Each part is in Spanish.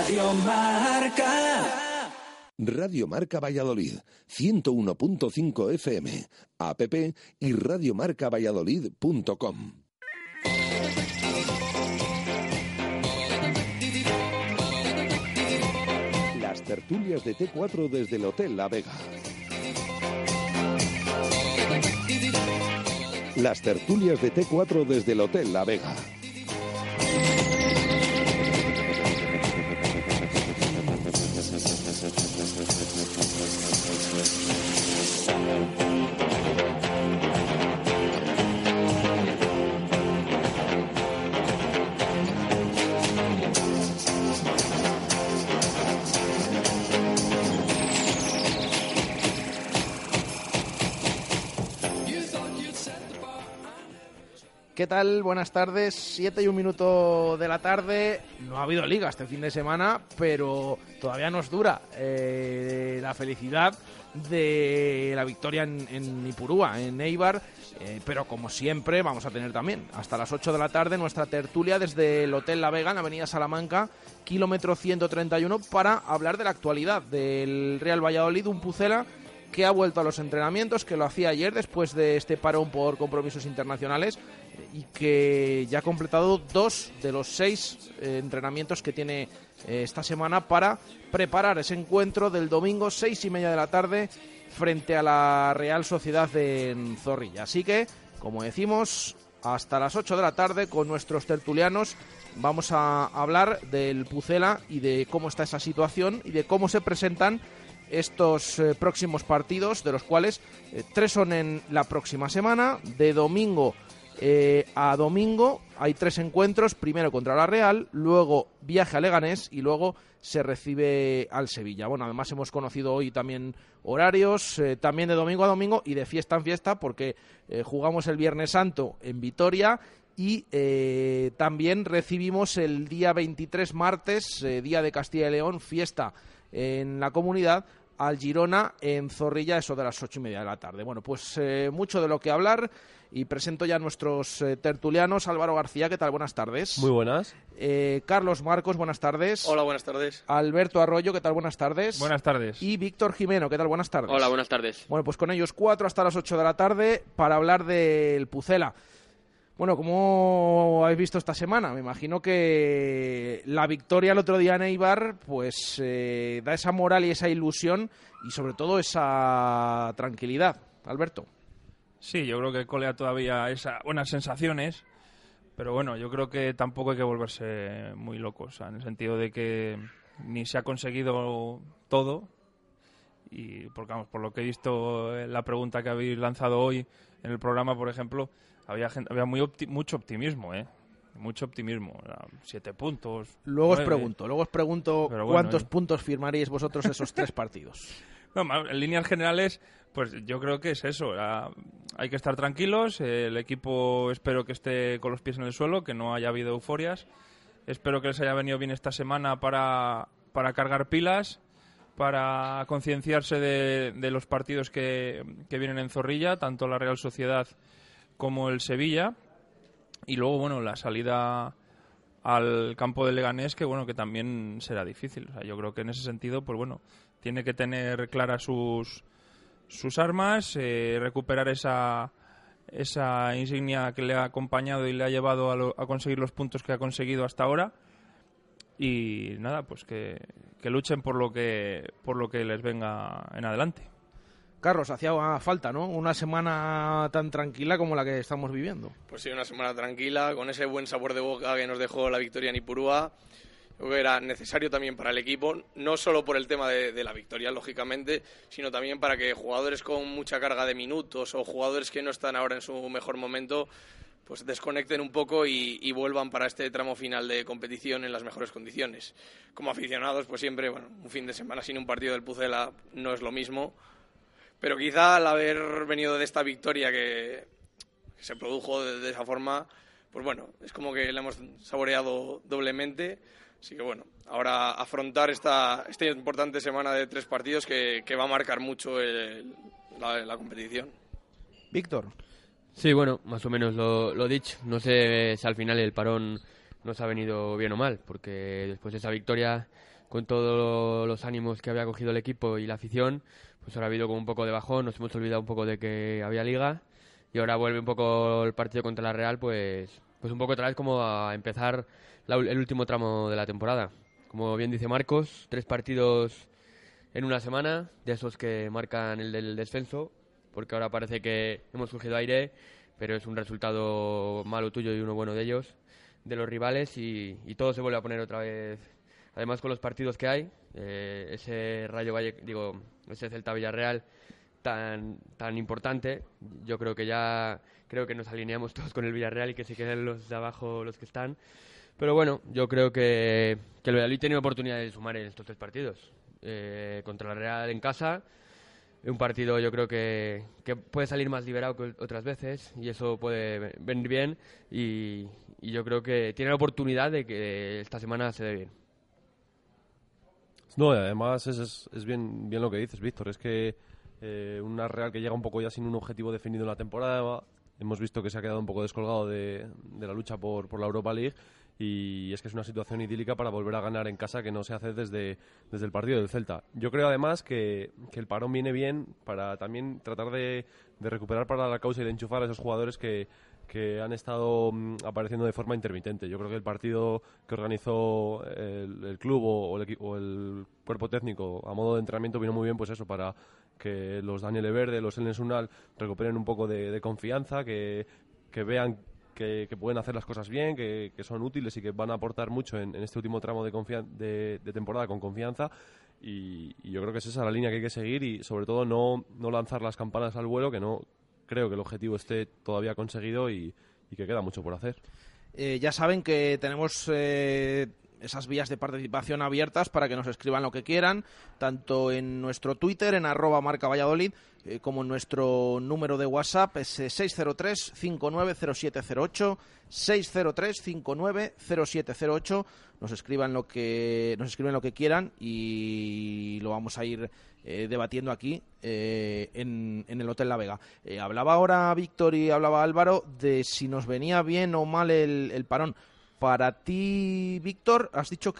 Radio Marca. Radio Marca Valladolid, 101.5 FM, app y radiomarcavalladolid.com. Las tertulias de T4 desde el Hotel La Vega. Las tertulias de T4 desde el Hotel La Vega. ¿Qué tal? Buenas tardes, 7:01 de la tarde. No ha habido liga este fin de semana, pero todavía nos dura la felicidad de la victoria en Ipurúa, en Eibar. Pero como siempre vamos a tener también hasta las 8 de la tarde nuestra tertulia desde el Hotel La Vega en Avenida Salamanca, kilómetro 131, para hablar de la actualidad del Real Valladolid, un Pucela que ha vuelto a los entrenamientos, que lo hacía ayer después de este parón por compromisos internacionales y que ya ha completado 2 de los 6 entrenamientos que tiene esta semana para preparar ese encuentro del domingo 6:30 de la tarde frente a la Real Sociedad en Zorrilla. Así que, como decimos, hasta las 8 de la tarde con nuestros tertulianos vamos a hablar del Pucela y de cómo está esa situación y de cómo se presentan estos próximos partidos, de los cuales 3 son en la próxima semana. De domingo a domingo hay 3 encuentros, primero contra la Real, luego viaje a Leganés y luego se recibe al Sevilla. Bueno, además hemos conocido hoy también horarios, también de domingo a domingo y de fiesta en fiesta, porque jugamos el Viernes Santo en Vitoria y también recibimos el día 23 martes, día de Castilla y León, fiesta en la comunidad, al Girona en Zorrilla, eso de las 8:30 de la tarde. Bueno, pues mucho de lo que hablar y presento ya a nuestros tertulianos. Álvaro García, ¿qué tal? Buenas tardes. Muy buenas. Carlos Marcos, buenas tardes. Hola, buenas tardes. Alberto Arroyo, ¿qué tal? Buenas tardes. Buenas tardes. Y Víctor Jimeno, ¿qué tal? Buenas tardes. Hola, buenas tardes. Bueno, pues con ellos 4 hasta las 8 de la tarde para hablar del Pucela. Bueno, ¿cómo habéis visto esta semana? Me imagino que la victoria el otro día en Eibar pues da esa moral y esa ilusión y sobre todo esa tranquilidad. Alberto. Sí, yo creo que colea todavía esas buenas sensaciones, pero bueno, yo creo que tampoco hay que volverse muy locos, o sea, en el sentido de que ni se ha conseguido todo y porque vamos, por lo que he visto en la pregunta que habéis lanzado hoy en el programa, por ejemplo, había mucho optimismo, mucho optimismo, 7 puntos. Luego 9. Os pregunto bueno, cuántos puntos firmaríais vosotros esos 3 partidos. No, en líneas generales, pues yo creo que es eso. Hay que estar tranquilos. El equipo espero que esté con los pies en el suelo, que no haya habido euforias. Espero que les haya venido bien esta semana para cargar pilas, para concienciarse de los partidos que vienen en Zorrilla, tanto la Real Sociedad como el Sevilla. Y luego, bueno, la salida al campo de Leganés, que bueno, que también será difícil. O sea, yo creo que en ese sentido, pues bueno, tiene que tener claras sus armas, recuperar esa insignia que le ha acompañado y le ha llevado a conseguir los puntos que ha conseguido hasta ahora. Y nada, pues que luchen por lo que les venga en adelante. Carlos, hacía falta, ¿no? Una semana tan tranquila como la que estamos viviendo. Pues sí, una semana tranquila, con ese buen sabor de boca que nos dejó la victoria en Ipurúa. Creo que era necesario también para el equipo, no solo por el tema de la victoria, lógicamente, sino también para que jugadores con mucha carga de minutos o jugadores que no están ahora en su mejor momento pues desconecten un poco y vuelvan para este tramo final de competición en las mejores condiciones. Como aficionados, pues siempre, bueno, un fin de semana sin un partido del Pucela no es lo mismo, pero quizá al haber venido de esta victoria que se produjo de esa forma, pues bueno, es como que la hemos saboreado doblemente. Así que bueno, ahora afrontar esta importante semana de 3 partidos que va a marcar mucho la competición. Víctor. Sí, bueno, más o menos lo dicho. No sé si al final el parón nos ha venido bien o mal, porque después de esa victoria con todos los ánimos que había cogido el equipo y la afición, pues ahora ha habido como un poco de bajón, nos hemos olvidado un poco de que había liga y ahora vuelve un poco el partido contra la Real, pues un poco otra vez como a empezar el último tramo de la temporada. Como bien dice Marcos, 3 partidos en una semana, de esos que marcan el del descenso, porque ahora parece que hemos cogido aire, pero es un resultado malo tuyo y uno bueno de ellos, de los rivales, y todo se vuelve a poner otra vez. Además, con los partidos que hay, ese ese Celta Villarreal tan importante, yo creo que nos alineamos todos con el Villarreal y que se queden los de abajo los que están. Pero bueno, yo creo que el Valladolid tiene oportunidad de sumar en estos 3 partidos. Contra la Real en casa, un partido yo creo que puede salir más liberado que otras veces y eso puede venir bien y yo creo que tiene la oportunidad de que esta semana se dé bien. No, y además es bien lo que dices, Víctor. Es que una Real que llega un poco ya sin un objetivo definido en la temporada. Hemos visto que se ha quedado un poco descolgado de la lucha por la Europa League y es que es una situación idílica para volver a ganar en casa que no se hace desde el partido del Celta. Yo creo además que el parón viene bien para también tratar de recuperar para la causa y de enchufar a esos jugadores que han estado apareciendo de forma intermitente. Yo creo que el partido que organizó el club o el cuerpo técnico a modo de entrenamiento vino muy bien, pues eso, para que los Daniel Verde, los Elnes Unal recuperen un poco de confianza, que vean que pueden hacer las cosas bien, que son útiles y que van a aportar mucho en este último tramo de temporada con confianza. Y yo creo que es esa la línea que hay que seguir y sobre todo no lanzar las campanas al vuelo, que no creo que el objetivo esté todavía conseguido y que queda mucho por hacer. Ya saben que tenemos esas vías de participación abiertas para que nos escriban lo que quieran, tanto en nuestro Twitter, en @marcavalladolid, como en nuestro número de WhatsApp, es 603-590708, 603-590708. Nos escriben lo que quieran y lo vamos a ir debatiendo aquí en el Hotel La Vega. Hablaba ahora Víctor y hablaba Álvaro de si nos venía bien o mal el parón. Para ti, Víctor, has dicho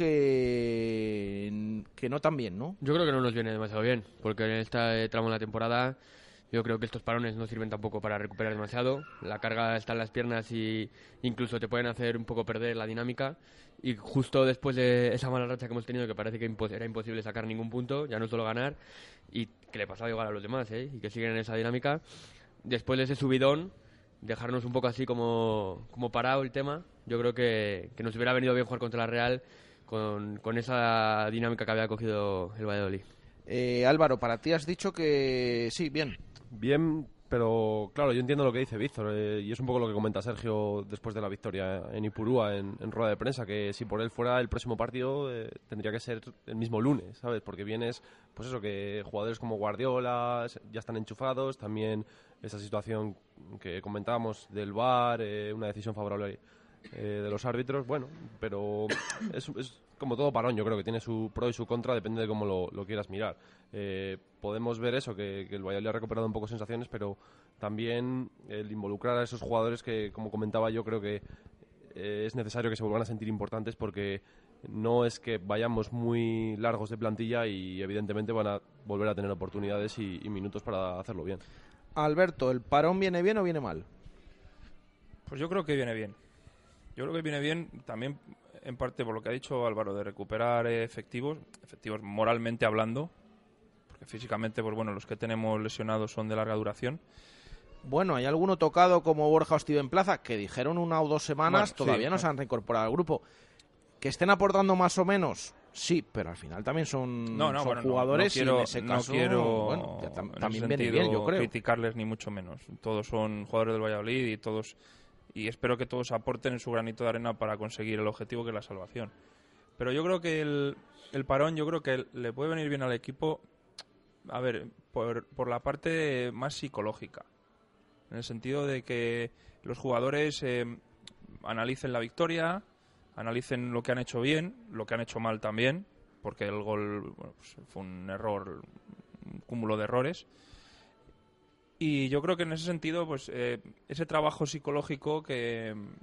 que no tan bien, ¿no? Yo creo que no nos viene demasiado bien, porque en este tramo de la temporada yo creo que estos parones no sirven tampoco para recuperar demasiado. La carga está en las piernas y incluso te pueden hacer un poco perder la dinámica. Y justo después de esa mala racha que hemos tenido, que parece que era imposible sacar ningún punto, ya no solo ganar, y que le pasaba igual a los demás, y que siguen en esa dinámica, después de ese subidón, dejarnos un poco así como parado el tema. Yo creo que nos hubiera venido bien jugar contra la Real con esa dinámica que había cogido el Valladolid. Álvaro, para ti has dicho que sí, bien. Bien, pero claro, yo entiendo lo que dice Víctor y es un poco lo que comenta Sergio después de la victoria en Ipurúa en rueda de prensa, que si por él fuera el próximo partido tendría que ser el mismo lunes, ¿sabes? Porque vienes, pues eso, que jugadores como Guardiola ya están enchufados, también esa situación que comentábamos del VAR, una decisión favorable de los árbitros, bueno, pero es como todo parón, yo creo que tiene su pro y su contra, depende de cómo lo quieras mirar. Podemos ver eso, que el Valladolid ha recuperado un poco sensaciones, pero también el involucrar a esos jugadores que, como comentaba, yo creo que es necesario que se vuelvan a sentir importantes, porque no es que vayamos muy largos de plantilla y evidentemente van a volver a tener oportunidades y minutos para hacerlo bien. Alberto, ¿el parón viene bien o viene mal? Pues yo creo que viene bien. Yo creo que viene bien también en parte por lo que ha dicho Álvaro, de recuperar efectivos moralmente hablando, porque físicamente, pues bueno, los que tenemos lesionados son de larga duración. Bueno, hay alguno tocado como Borja o Steven Plaza, que dijeron 1 o 2 semanas, bueno, todavía no se han reincorporado al grupo. Que estén aportando más o menos, sí, pero al final también son jugadores y en ese caso, bueno, también viene bien, yo creo. Criticarles ni mucho menos. Todos son jugadores del Valladolid y espero que todos aporten en su granito de arena para conseguir el objetivo, que es la salvación. Pero yo creo que el parón, yo creo que le puede venir bien al equipo, a ver, por la parte más psicológica, en el sentido de que los jugadores analicen la victoria, analicen lo que han hecho bien, lo que han hecho mal también, porque el gol pues fue un error, un cúmulo de errores. Y yo creo que en ese sentido, pues ese trabajo psicológico que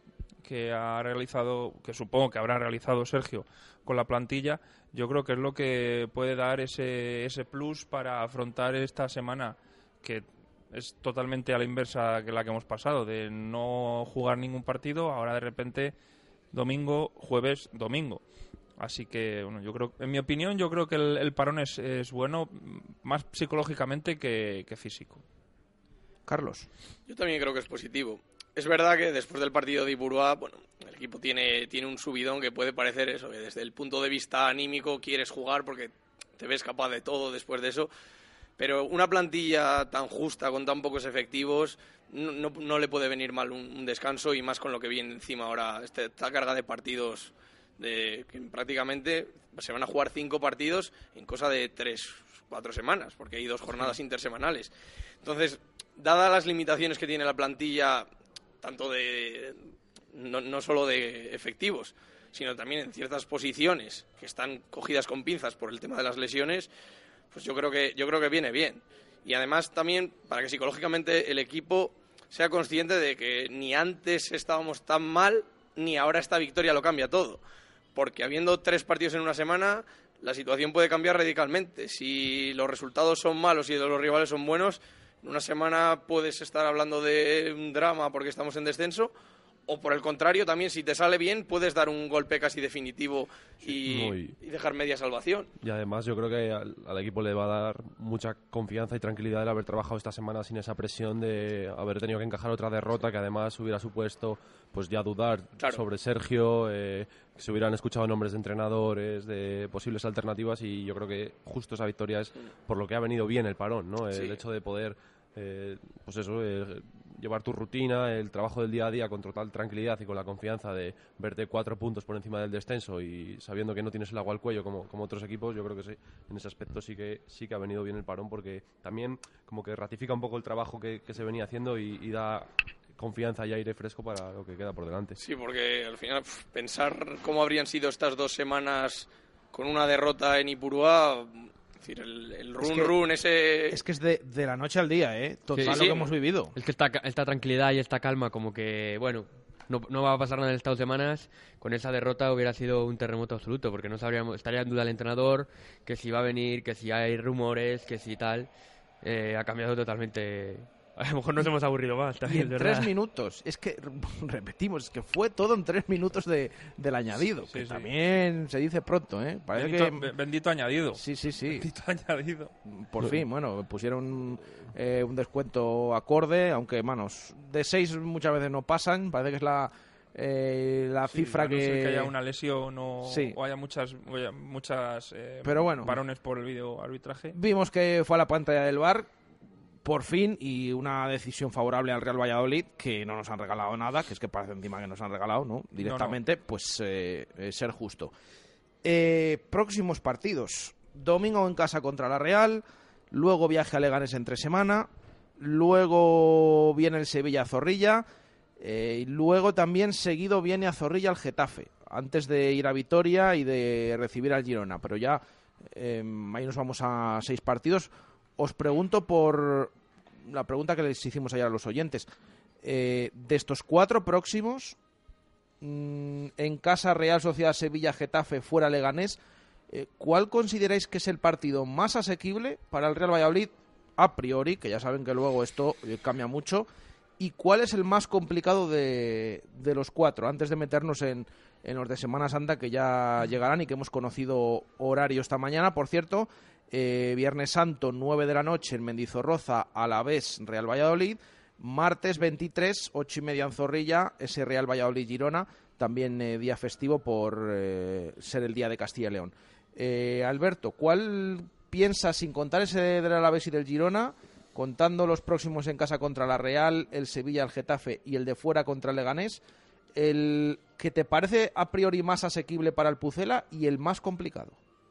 que ha realizado, que supongo que habrá realizado Sergio con la plantilla, yo creo que es lo que puede dar ese plus para afrontar esta semana, que es totalmente a la inversa que la que hemos pasado, de no jugar ningún partido, ahora de repente domingo, jueves, domingo. Así que, bueno, yo creo, en mi opinión, yo creo que el parón es bueno, más psicológicamente que físico. Carlos. Yo también creo que es positivo. Es verdad que después del partido de Ipurúa, bueno, el equipo tiene un subidón que puede parecer eso, que desde el punto de vista anímico quieres jugar porque te ves capaz de todo después de eso. Pero una plantilla tan justa, con tan pocos efectivos, no le puede venir mal un descanso, y más con lo que viene encima ahora, esta carga de partidos, que prácticamente se van a jugar 5 partidos en cosa de 3-4 semanas, porque hay 2 jornadas intersemanales. Entonces, dadas las limitaciones que tiene la plantilla, tanto no solo de efectivos, sino también en ciertas posiciones que están cogidas con pinzas por el tema de las lesiones, pues yo creo que viene bien. Y además también para que psicológicamente el equipo sea consciente de que ni antes estábamos tan mal, ni ahora esta victoria lo cambia todo. Porque habiendo 3 partidos en una semana, la situación puede cambiar radicalmente. Si los resultados son malos y los rivales son buenos, en una semana puedes estar hablando de un drama porque estamos en descenso, o por el contrario, también si te sale bien, puedes dar un golpe casi definitivo y dejar media salvación. Y además yo creo que al equipo le va a dar mucha confianza y tranquilidad el haber trabajado esta semana sin esa presión de haber tenido que encajar otra derrota, que además hubiera supuesto pues ya dudar sobre Sergio, que se hubieran escuchado nombres de entrenadores, de posibles alternativas, y yo creo que justo esa victoria es por lo que ha venido bien el parón, ¿no? El hecho de poder llevar tu rutina, el trabajo del día a día con total tranquilidad y con la confianza de verte 4 puntos por encima del descenso y sabiendo que no tienes el agua al cuello como otros equipos. Yo creo que sí, en ese aspecto sí que ha venido bien el parón, porque también como que ratifica un poco el trabajo que se venía haciendo y da confianza y aire fresco para lo que queda por delante. Sí, porque al final pensar cómo habrían sido estas 2 semanas con una derrota en Ipurúa, es decir, el run ese... Es que es de la noche al día, ¿eh? Total lo que hemos vivido. Es que esta tranquilidad y esta calma, como que, bueno, no va a pasar nada en estas 2 semanas. Con esa derrota hubiera sido un terremoto absoluto, porque no sabríamos, estaría en duda el entrenador, que si va a venir, que si hay rumores, que si tal. Ha cambiado totalmente. A lo mejor nos hemos aburrido más también, Y en 3 minutos, es que, repetimos, es que fue todo en 3 minutos del añadido, que también se dice pronto, ¿eh? Parece Bendito añadido. Sí. Bendito añadido. Por fin, bueno, pusieron un descuento acorde, aunque, manos, de 6 muchas veces no pasan, parece que es la cifra que haya una lesión o haya muchas pero bueno, varones por el video arbitraje. Vimos que fue a la pantalla del VAR por fin, y una decisión favorable al Real Valladolid, que no nos han regalado nada, que es que parece encima que nos han regalado, ¿no? Directamente, pues ser justo. Próximos partidos. Domingo en casa contra la Real, luego viaje a Leganés entre semana, luego viene el Sevilla a Zorrilla, y luego también seguido viene a Zorrilla el Getafe, antes de ir a Vitoria y de recibir al Girona, pero ya ahí nos vamos a 6 partidos. Os pregunto por la pregunta que les hicimos ayer a los oyentes. De estos 4 próximos, en casa Real Sociedad, Sevilla, Getafe, fuera Leganés, ¿cuál consideráis que es el partido más asequible para el Real Valladolid a priori? Que ya saben que luego esto cambia mucho. ¿Y cuál es el más complicado de los 4? Antes de meternos en los de Semana Santa, que ya llegarán y que hemos conocido horario esta mañana, por cierto. Viernes Santo, 9 de la noche en Mendizorroza, Alavés, Real Valladolid. Martes 23, 8:30 en Zorrilla, ese Real Valladolid-Girona, también día festivo por ser el día de Castilla y León. Alberto, ¿cuál piensas, sin contar ese del Alavés y del Girona, contando los próximos en casa contra la Real, el Sevilla, el Getafe y el de fuera contra el Leganés, el que te parece a priori más asequible para el Pucela y el más complicado?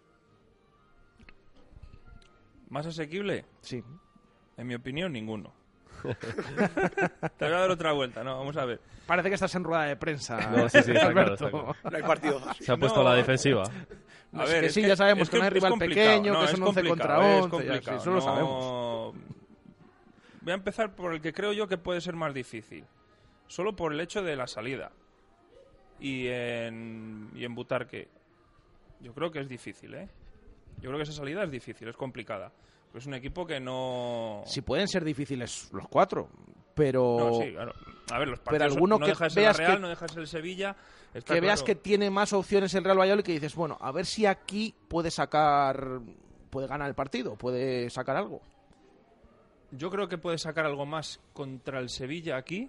¿Más asequible? Sí. En mi opinión, ninguno. Te voy a dar otra vuelta, ¿no? Vamos a ver. Parece que estás en rueda de prensa. No, sí, está claro. No hay partido. Se ha puesto a la defensiva. A ver, es que ya sabemos que no hay rival pequeño, que son 11 contra 11. Eso lo sabemos. Voy a empezar por el que creo yo que puede ser más difícil. Solo por el hecho de la salida. y en Butarque. Yo creo que es difícil, ¿eh? Yo creo que esa salida es difícil, es complicada. Es un equipo que no... Si pueden ser difíciles los 4, pero... No, sí, claro. A ver, los partidos alguno no que deja de ser veas la Real, que- no deja de ser el Sevilla. Que veas que tiene más opciones el Real Valladolid, que dices, bueno, a ver si aquí puede ganar el partido, puede sacar algo. Yo creo que puede sacar algo más contra el Sevilla aquí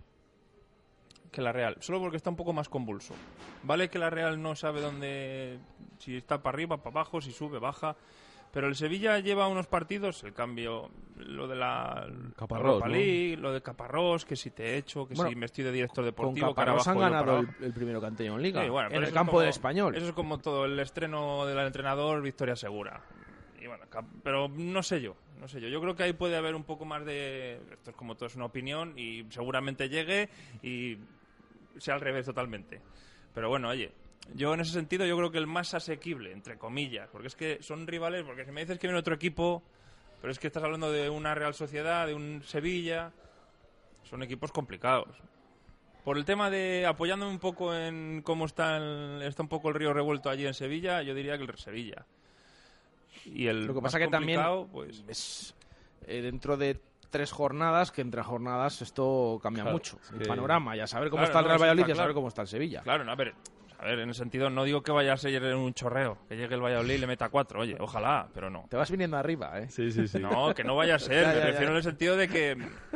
que la Real, solo porque está un poco más convulso. Vale que la Real no sabe dónde, si está para arriba, para abajo, si sube, baja, pero el Sevilla lleva unos partidos, el cambio, lo de la Caparrós, Europa ¿no? League, lo de Caparrós, que si te echo, que Bueno, si me estoy de director Con deportivo, Caparrós han Carabajo, yo para ganado abajo. el primero que han tenido en Liga, Sí, bueno, pero en eso el es campo como- del Español. Eso es como todo, el estreno del entrenador, victoria segura. Y bueno, pero no sé yo. Yo creo que ahí puede haber un poco más de... Esto es como todo, es una opinión y seguramente llegue y sea al revés totalmente. Pero bueno, oye, yo en ese sentido yo creo que el más asequible, entre comillas, porque es que son rivales, porque si me dices que viene otro equipo, pero es que estás hablando de una Real Sociedad, de un Sevilla, son equipos complicados. Por el tema de, apoyándome un poco en cómo está un poco el río revuelto allí en Sevilla, yo diría que el Sevilla. Y el Lo que más pasa que también complicado, pues, es dentro de 3 jornadas, que entre jornadas esto cambia Claro, mucho. es El que- panorama, ya saber cómo Claro, está el no, Real eso Valladolid, está ya saber claro. cómo está el Sevilla. claro, no, a ver, en el sentido, no digo que vaya a ser un chorreo, que llegue el Valladolid y le meta 4, oye, ojalá, pero no. Te vas viniendo arriba, ¿eh? Sí, sí, sí. No, que no vaya a ser, Ya, me ya, refiero ya. en el sentido de que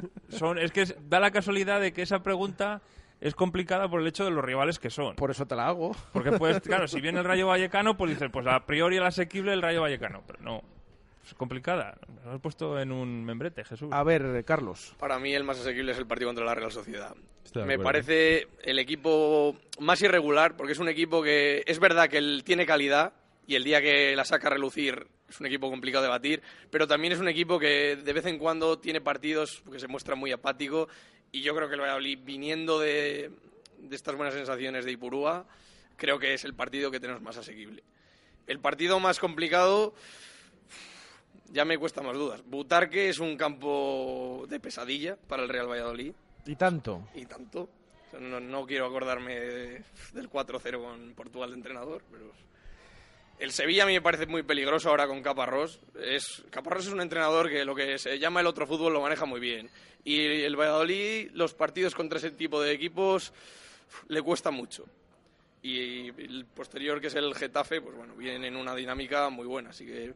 da la casualidad de que esa pregunta es complicada por el hecho de los rivales que son. Por eso te la hago. Porque pues, claro, si viene el Rayo Vallecano, pues dices, pues a priori el asequible el Rayo Vallecano, pero no, es complicada. Nos has puesto en un membrete, Jesús. A ver, Carlos. Para mí el más asequible es el partido contra la Real Sociedad. Estoy de Me acuerdo. parece el equipo más irregular, porque es un equipo que es verdad que él tiene calidad y el día que la saca a relucir es un equipo complicado de batir, pero también es un equipo que de vez en cuando tiene partidos que se muestra muy apático y yo creo que el Valladolid, viniendo de estas buenas sensaciones de Ipurúa, creo que es el partido que tenemos más asequible. El partido más complicado... Ya me cuesta más dudas. Butarque es un campo de pesadilla para el Real Valladolid. Y tanto. Y tanto. O sea, no quiero acordarme del 4-0 con Portugal de entrenador, pero... El Sevilla a mí me parece muy peligroso ahora con Caparrós. Caparrós es un entrenador que lo que se llama el otro fútbol lo maneja muy bien. Y el Valladolid, los partidos contra ese tipo de equipos, le cuesta mucho. Y el posterior, que es el Getafe, pues bueno, viene en una dinámica muy buena. Así que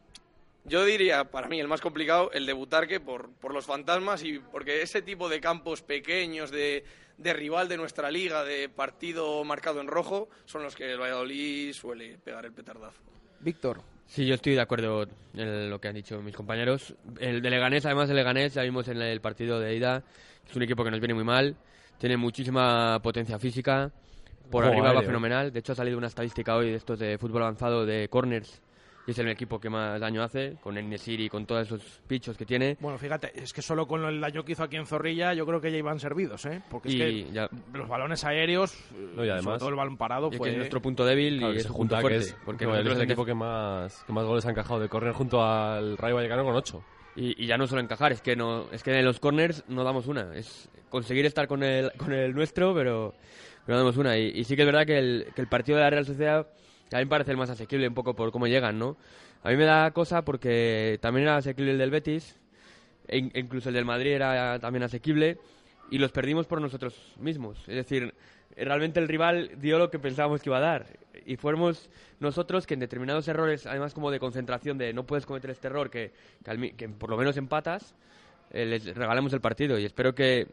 yo diría, para mí, el más complicado, el de Butarque, por los fantasmas y porque ese tipo de campos pequeños de rival de nuestra liga, de partido marcado en rojo, son los que el Valladolid suele pegar el petardazo. Víctor. Sí, yo estoy de acuerdo en lo que han dicho mis compañeros. El de Leganés, además de Leganés, ya vimos en el partido de ida, es un equipo que nos viene muy mal, tiene muchísima potencia física, por Juego arriba va aéreo. fenomenal. De hecho, ha salido una estadística hoy de estos de fútbol avanzado de corners, y es el equipo que más daño hace, con el Nesiri y con todos esos pichos que tiene. Bueno, fíjate, es que solo con el daño que hizo aquí en Zorrilla yo creo que ya iban servidos, ¿eh? Porque es Y que ya- los balones aéreos, No, y además- sobre todo el balón parado, Y aquí fue... es nuestro punto débil Claro, y que es se un punto junta fuerte. que es porque el nosotros en equipo que más goles ha encajado de córner junto al Rayo Vallecano con 8. Y ya no solo encajar, es que en los corners no damos una. Es conseguir estar con el nuestro, pero no damos una. Y sí que es verdad que el partido de la Real Sociedad a mí me parece el más asequible, un poco por cómo llegan, ¿no? A mí me da cosa porque también era asequible el del Betis, e incluso el del Madrid era también asequible, y los perdimos por nosotros mismos. Es decir, realmente el rival dio lo que pensábamos que iba a dar. Y fuimos nosotros que en determinados errores, además como de concentración, de no puedes cometer este error, que por lo menos empatas, les regalamos el partido. Y espero que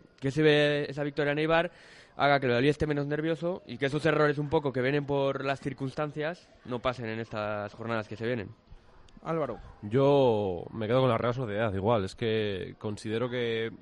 esa victoria en Eibar haga que el Valladolid esté menos nervioso y que esos errores un poco que vienen por las circunstancias no pasen en estas jornadas que se vienen. Álvaro. Yo me quedo con la Real Sociedad igual. Es que considero que,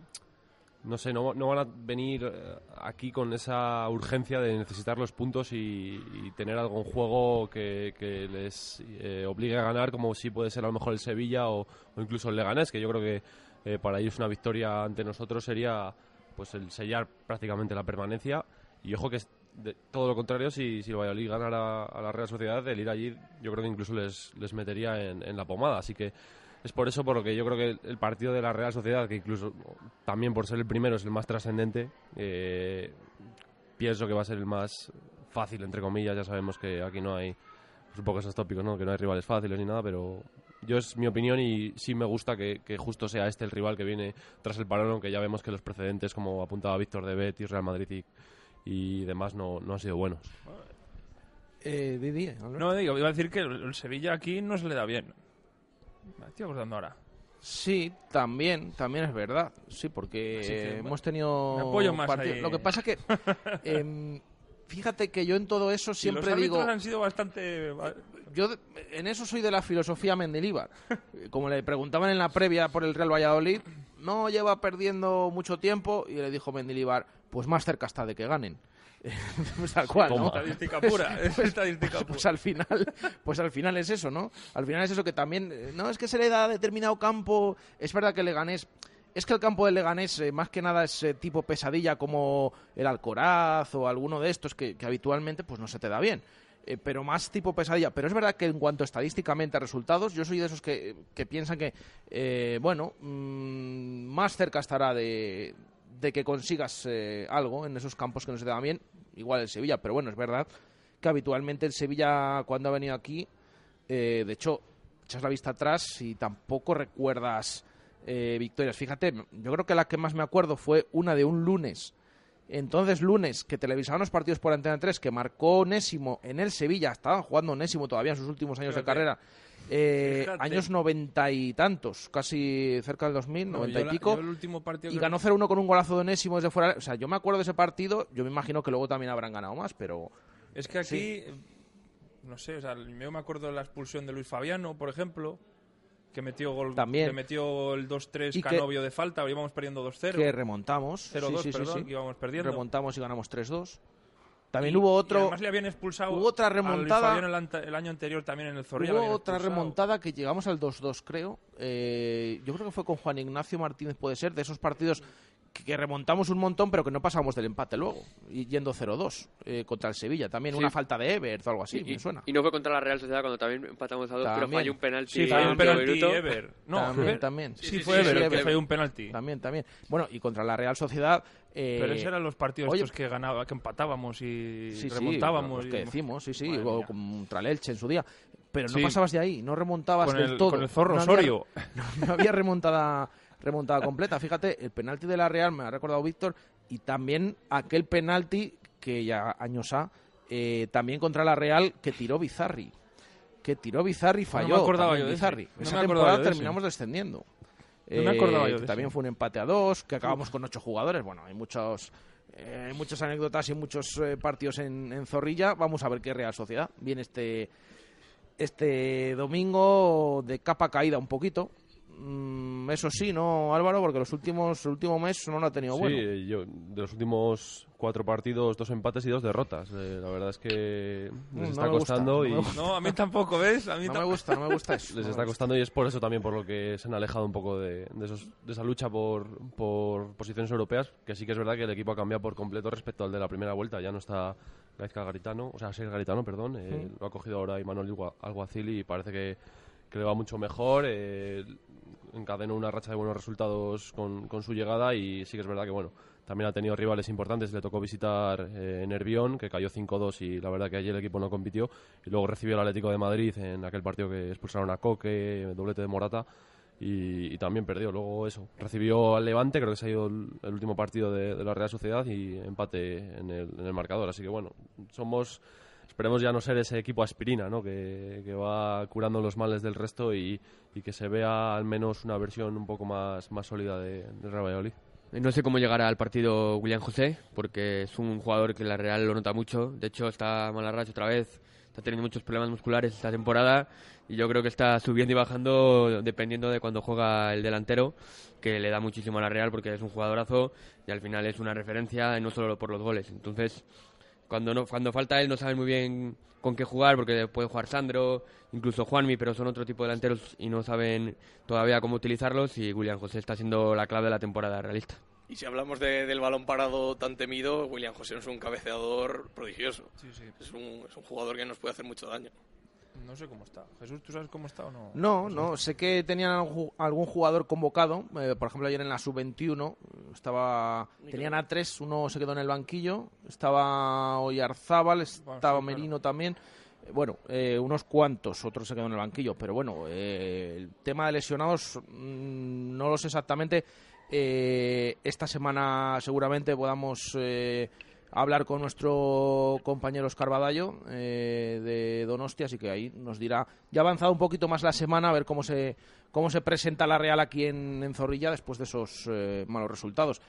no sé, no van a venir aquí con esa urgencia de necesitar los puntos y tener algo en juego que les obligue a ganar, como sí puede ser a lo mejor el Sevilla o incluso el Leganés, que yo creo que para ellos una victoria ante nosotros sería pues el sellar prácticamente la permanencia. Y ojo que es todo lo contrario, si el Valladolid ganara a la Real Sociedad, el ir allí yo creo que incluso les metería en la pomada. Así que es por eso por lo que yo creo que el partido de la Real Sociedad, que incluso también por ser el primero es el más trascendente, pienso que va a ser el más fácil, entre comillas. Ya sabemos que aquí no hay, pues un poco esos tópicos, ¿no? Que no hay rivales fáciles ni nada, pero yo es mi opinión y sí me gusta que justo sea este el rival que viene tras el parón, aunque ya vemos que los precedentes, como apuntaba Víctor, de Betis, Real Madrid y demás no han sido buenos. Didi, no, iba a decir que el Sevilla aquí no se le da bien. Me estoy acordando ahora. Sí, también es verdad. Sí, porque hemos tenido me apoyo más partidos. ahí. Lo que pasa que fíjate que yo en todo eso siempre los digo, han sido bastante. yo en eso soy de la filosofía Mendilibar. Como le preguntaban en la previa por el Real Valladolid, no lleva perdiendo mucho tiempo, y le dijo Mendilibar, pues más cerca está de que ganen. Pues tal cual, ¿no? Estadística pura, es estadística pura. Pues al final es eso, ¿no? Al final es eso que también, no es que se le da a determinado campo, es verdad que Leganés, es que el campo del Leganés más que nada es tipo pesadilla, como el Alcoraz o alguno de estos que habitualmente pues no se te da bien. Pero más tipo pesadilla. Pero es verdad que en cuanto estadísticamente a resultados, yo soy de esos que piensan que, más cerca estará de que consigas algo en esos campos que no se te dan bien, igual el Sevilla. Pero bueno, es verdad que habitualmente el Sevilla, cuando ha venido aquí, de hecho, echas la vista atrás y tampoco recuerdas victorias. Fíjate, yo creo que la que más me acuerdo fue una de un lunes. Entonces, lunes, que televisaban los partidos por Antena 3, que marcó Onésimo en el Sevilla. Estaban jugando Onésimo todavía en sus últimos años de carrera. Años 90 y tantos, casi cerca del 2000, 90 y pico. Y ganó 0-1 con un golazo de Onésimo desde fuera. O sea, yo me acuerdo de ese partido. Yo me imagino que luego también habrán ganado más, pero... Es que aquí, no sé, o sea, yo me acuerdo de la expulsión de Luis Fabiano, por ejemplo, que metió gol, también. que metió el 2-3 Canovio de falta, íbamos perdiendo 2-0. Que remontamos. 0-2, perdón, que íbamos perdiendo. Remontamos y ganamos 3-2. También hubo otro. Y además le habían expulsado. Hubo otra remontada. A Luis Fabiano el año anterior también en el Zorrilla. Hubo otra remontada que llegamos al 2-2, creo. Yo creo que fue con Juan Ignacio Martínez, puede ser, de esos partidos que remontamos un montón, pero que no pasamos del empate luego, y yendo 0-2 contra el Sevilla. También una falta de Evert o algo así, me suena. Y no fue contra la Real Sociedad cuando también empatamos a 2, pero falló un penalti. Sí, falló un penalti Evert. No, también. Sí, fue Evert, que falló un penalti. También. Bueno, y contra la Real Sociedad... pero esos eran los partidos estos que ganaba, que empatábamos y remontábamos. Los que decimos, o contra el Elche en su día. Pero no pasabas de ahí, no remontabas del todo. Con el Zorro Osorio. No había remontada completa. Fíjate, el penalti de la Real me ha recordado Víctor, y también aquel penalti que ya años también contra la Real que tiró Bizarri. Falló. No me acordaba yo de Bizarri. ese. Esa temporada terminamos descendiendo. No me acordaba yo de también eso. fue un empate a 2, que acabamos con 8 jugadores. Bueno, hay muchas anécdotas y muchos partidos en Zorrilla. Vamos a ver qué Real Sociedad viene este domingo de capa caída un poquito. Eso sí, ¿no, Álvaro? Porque el último mes no lo ha tenido bueno. Sí, yo de los últimos 4 partidos, 2 empates y 2 derrotas. La verdad es que les está costando. No, a mí tampoco, ¿ves? A mí no me gusta eso. Les está costando, y es por eso también por lo que se han alejado un poco de esa lucha por posiciones europeas, que sí que es verdad que el equipo ha cambiado por completo respecto al de la primera vuelta. Ya no está Gaizka Garitano, o sea, Sergio Garitano, perdón. Lo ha cogido ahora Imanol Alguacil y parece que le va mucho mejor. Encadenó una racha de buenos resultados con su llegada, y sí que es verdad que también ha tenido rivales importantes. Le tocó visitar Nervión, que cayó 5-2, y la verdad que allí el equipo no compitió, y luego recibió el Atlético de Madrid en aquel partido que expulsaron a Coque, doblete de Morata, y también perdió. Luego recibió al Levante, creo que se ha ido el último partido de la Real Sociedad, y empate en el marcador. Así que esperemos ya no ser ese equipo aspirina, ¿no? que va curando los males del resto, y que se vea al menos una versión un poco más sólida del Real Valladolid. No sé cómo llegará al partido William José, porque es un jugador que la Real lo nota mucho. De hecho, está mal racha otra vez, está teniendo muchos problemas musculares esta temporada, y yo creo que está subiendo y bajando dependiendo de cuando juega el delantero, que le da muchísimo a la Real porque es un jugadorazo y al final es una referencia, no solo por los goles. Entonces, cuando falta él no saben muy bien con qué jugar, porque puede jugar Sandro, incluso Juanmi, pero son otro tipo de delanteros y no saben todavía cómo utilizarlos, y William José está siendo la clave de la temporada realista. Y si hablamos del balón parado tan temido, William José es un cabeceador prodigioso. Sí. Es un jugador que nos puede hacer mucho daño. No sé cómo está. Jesús, ¿tú sabes cómo está o no? No, sé que tenían algún jugador convocado, por ejemplo ayer en la sub-21 tenían a 3, uno se quedó en el banquillo, estaba Oyarzábal, estaba Merino también, unos cuantos, otros se quedó en el banquillo, pero bueno, el tema de lesionados no lo sé exactamente. Esta semana seguramente podamos hablar con nuestro compañero Óscar Badallo de Donostia, así que ahí nos dirá. Ya ha avanzado un poquito más la semana, a ver cómo se presenta la Real aquí en Zorrilla después de esos malos resultados.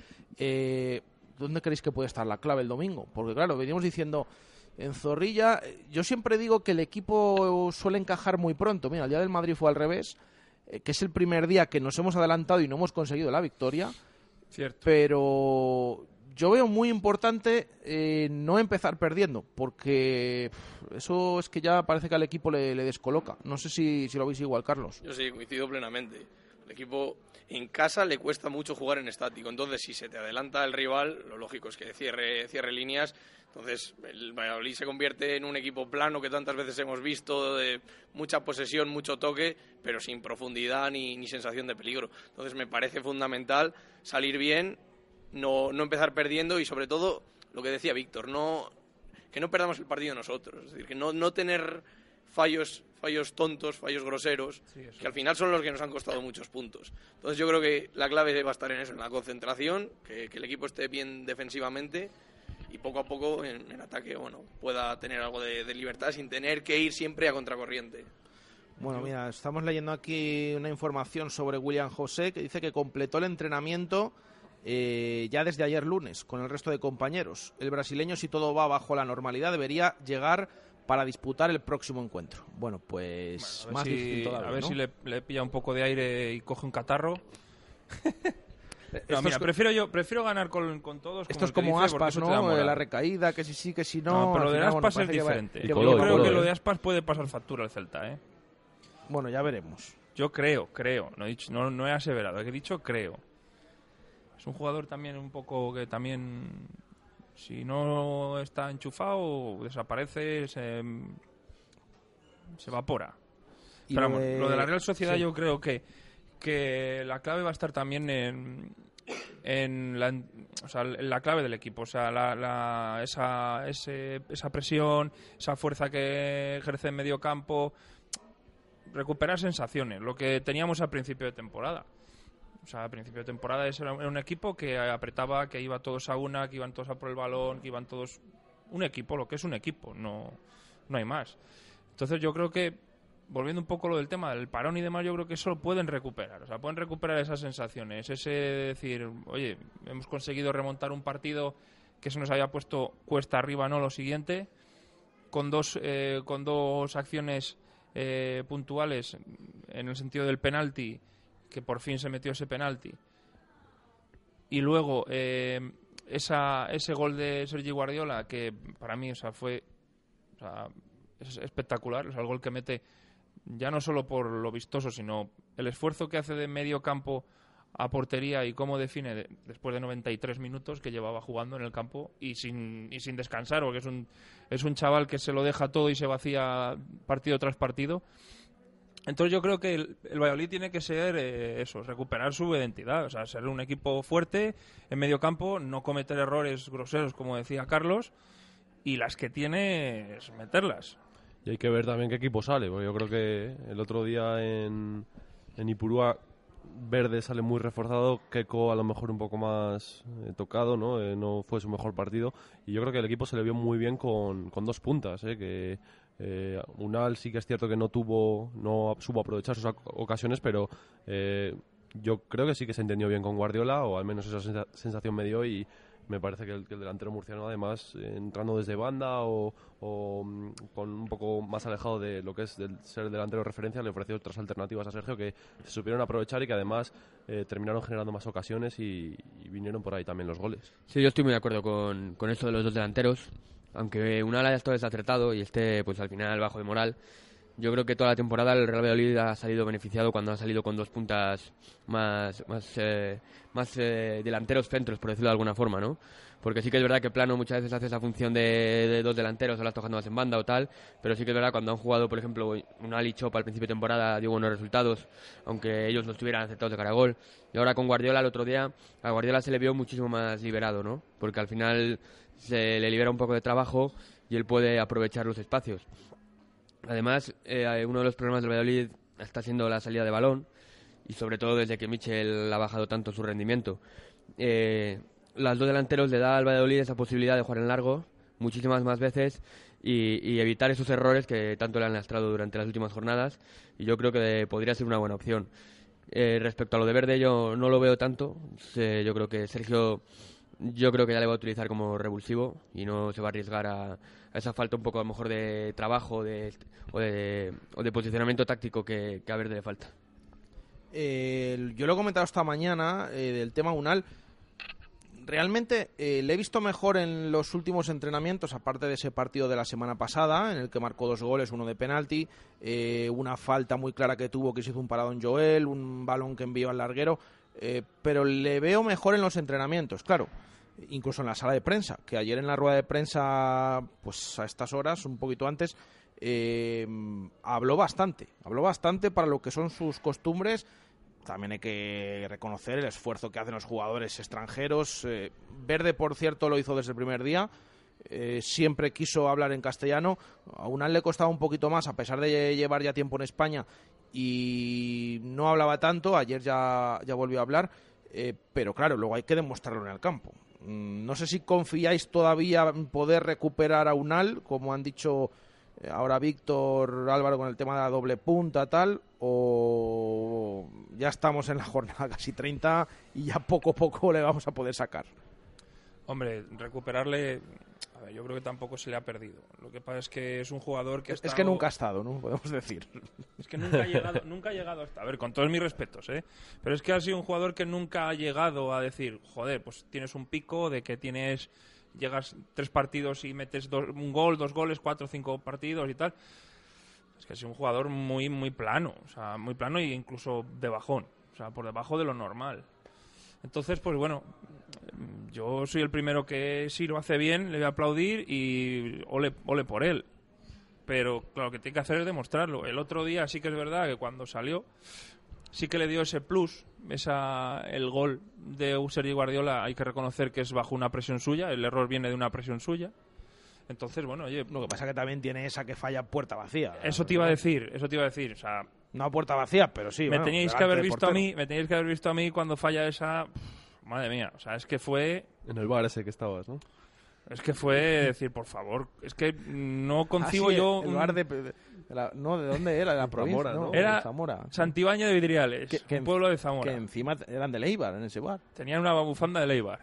¿Dónde creéis que puede estar la clave el domingo? Porque claro, venimos diciendo en Zorrilla, yo siempre digo que el equipo suele encajar muy pronto. Mira, el día del Madrid fue al revés, que es el primer día que nos hemos adelantado y no hemos conseguido la victoria. Cierto. Pero yo veo muy importante no empezar perdiendo, porque eso es que ya parece que al equipo le descoloca. No sé si lo veis igual, Carlos. Yo sí, coincido plenamente. El equipo en casa le cuesta mucho jugar en estático, entonces si se te adelanta el rival, lo lógico es que cierre líneas. Entonces el Valladolid se convierte en un equipo plano que tantas veces hemos visto, de mucha posesión, mucho toque, pero sin profundidad ni sensación de peligro. Entonces me parece fundamental salir bien, no empezar perdiendo y sobre todo, lo que decía Víctor, que no perdamos el partido nosotros. Es decir, que no tener fallos tontos, fallos groseros, que al final son los que nos han costado muchos puntos. Entonces yo creo que la clave va a estar en eso, en la concentración, que el equipo esté bien defensivamente y poco a poco en ataque pueda tener algo de libertad sin tener que ir siempre a contracorriente. Bueno, mira, estamos leyendo aquí una información sobre William José que dice que completó el entrenamiento ya desde ayer lunes con el resto de compañeros. El brasileño, si todo va bajo la normalidad, debería llegar para disputar el próximo encuentro. Bueno, pues más difícil todavía, a ver, ¿no? si le pilla un poco de aire y coge un catarro. No, mira, prefiero ganar con todos. Esto es como como dice, Aspas, porque eso te da ¿no? moral. La recaída, que si sí, que si no. No, pero lo de al final, Aspas es parece que diferente. que Yo va- creo que lo de Aspas puede pasar factura al Celta, ¿eh? Bueno, ya veremos. Yo creo. No he aseverado, he dicho creo. Es un jugador también un poco que también, si no está enchufado, desaparece, se evapora. Pero vamos, lo de la Real Sociedad, sí. Yo creo que la clave va a estar también en la clave del equipo, o sea, esa presión, esa fuerza que ejerce en medio campo, recuperar sensaciones, lo que teníamos al principio de temporada. O sea, al principio de temporada era un equipo que apretaba, que iba todos a una, que iban todos a por el balón, que iban todos... Un equipo, lo que es un equipo, no hay más. Entonces yo creo que, volviendo un poco lo del tema del parón y demás, yo creo que eso lo pueden recuperar. O sea, pueden recuperar esas sensaciones, ese decir, oye, hemos conseguido remontar un partido que se nos había puesto cuesta arriba, no lo siguiente, con dos acciones puntuales en el sentido del penalti, que por fin se metió ese penalti, y luego ese gol de Sergi Guardiola, que para mí es espectacular, el gol que mete ya no solo por lo vistoso, sino el esfuerzo que hace de medio campo a portería y cómo define después de 93 minutos que llevaba jugando en el campo y sin descansar, porque es un chaval que se lo deja todo y se vacía partido tras partido. Entonces yo creo que el Valladolid tiene que ser recuperar su identidad, o sea, ser un equipo fuerte en medio campo, no cometer errores groseros, como decía Carlos, y las que tiene es meterlas. Y hay que ver también qué equipo sale, porque yo creo que el otro día en Ipurúa Verde sale muy reforzado, Keco a lo mejor un poco más tocado, ¿no? No fue su mejor partido, y yo creo que el equipo se le vio muy bien con dos puntas, que Unal sí que es cierto que no supo aprovechar sus ocasiones, pero yo creo que sí que se entendió bien con Guardiola, o al menos esa sensación me dio, y me parece que el delantero murciano, además, entrando desde banda o con un poco más alejado de lo que es del ser delantero de referencia, le ofreció otras alternativas a Sergio que se supieron aprovechar y que además terminaron generando más ocasiones y vinieron por ahí también los goles. Sí, yo estoy muy de acuerdo con esto de los dos delanteros. Aunque Unal haya estado desacertado y esté pues al final bajo de moral, yo creo que toda la temporada el Real Valladolid ha salido beneficiado cuando ha salido con 2 puntas más delanteros centros, por decirlo de alguna forma, ¿no? Porque sí que es verdad que Plano muchas veces hace esa función de 2 delanteros, o las tocando más en banda o tal, pero sí que es verdad cuando han jugado, por ejemplo, Unal y Chopa al principio de temporada dio buenos resultados, aunque ellos no estuvieran acertados de cara a gol. Y ahora con Guardiola el otro día, a Guardiola se le vio muchísimo más liberado, ¿no? Porque al final se le libera un poco de trabajo y él puede aprovechar los espacios. Además, uno de los problemas del Valladolid está siendo la salida de balón, y sobre todo desde que Michel ha bajado tanto su rendimiento. Las 2 delanteros le da al Valladolid esa posibilidad de jugar en largo muchísimas más veces y evitar esos errores que tanto le han lastrado durante las últimas jornadas, y yo creo que podría ser una buena opción. Respecto a lo de Verde, yo no lo veo tanto. Yo creo que Sergio ya le va a utilizar como revulsivo y no se va a arriesgar a esa falta un poco a lo mejor de trabajo o de posicionamiento táctico que a Verde le falta. Yo lo he comentado esta mañana del tema Unal. Realmente le he visto mejor en los últimos entrenamientos, aparte de ese partido de la semana pasada, en el que marcó 2 goles, uno de penalti, una falta muy clara que tuvo, que se hizo un parado en Joel, un balón que envió al larguero, pero le veo mejor en los entrenamientos, claro, incluso en la sala de prensa, que ayer en la rueda de prensa, pues a estas horas, un poquito antes, habló bastante para lo que son sus costumbres. También hay que reconocer el esfuerzo que hacen los jugadores extranjeros. Verde, por cierto, lo hizo desde el primer día. Siempre quiso hablar en castellano. A Unal le costaba un poquito más, a pesar de llevar ya tiempo en España, y no hablaba tanto. Ayer ya volvió a hablar. Pero claro, luego hay que demostrarlo en el campo. No sé si confiáis todavía en poder recuperar a Unal, como han dicho ahora Víctor, Álvaro, con el tema de la doble punta, tal, o ya estamos en la jornada casi 30 y ya poco a poco le vamos a poder sacar. Hombre, recuperarle, a ver, yo creo que tampoco se le ha perdido. Lo que pasa es que es un jugador que es que nunca ha estado, ¿no? Podemos decir. Es que nunca ha llegado hasta... A ver, con todos mis respetos, pero es que ha sido un jugador que nunca ha llegado a decir, joder, pues tienes un pico de que llegas 3 partidos y metes un gol, 2 goles, 4 o 5 partidos y tal. Es que es un jugador muy, muy plano, o sea, muy plano e incluso de bajón, o sea, por debajo de lo normal. Entonces, pues bueno, yo soy el primero que si lo hace bien le voy a aplaudir y ole por él. Pero claro, lo que tiene que hacer es demostrarlo. El otro día sí que es verdad que cuando salió sí que le dio ese plus, el gol de Sergi Guardiola. Hay que reconocer que es bajo una presión suya, el error viene de una presión suya. Entonces, bueno, oye... Lo que pasa es que también tiene esa que falla puerta vacía. Eso te iba a decir, o sea... No a puerta vacía, pero sí. Me teníais que haber visto a mí cuando falla esa... Madre mía, o sea, es que fue... En el bar ese que estabas, ¿no? Es que fue decir, por favor, es que no concibo yo... El bar ¿de dónde era? De la provincia, Zamora, ¿no? Era Zamora. Santibáñez de Vidriales, un pueblo de Zamora. Que encima eran de Leibar en ese bar. Tenían una bufanda de Leibar.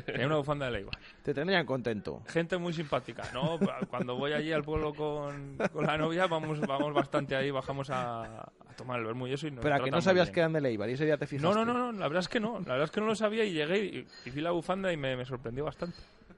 Te tendrían contento. Gente muy simpática, ¿no? Cuando voy allí al pueblo con la novia, vamos bastante ahí, bajamos a tomar el vermú y eso. Pero a que no sabías que eran de Leibar y ese día te fijaste. No, la verdad es que no. La verdad es que no lo sabía y llegué y vi la bufanda y me sorprendió bastante.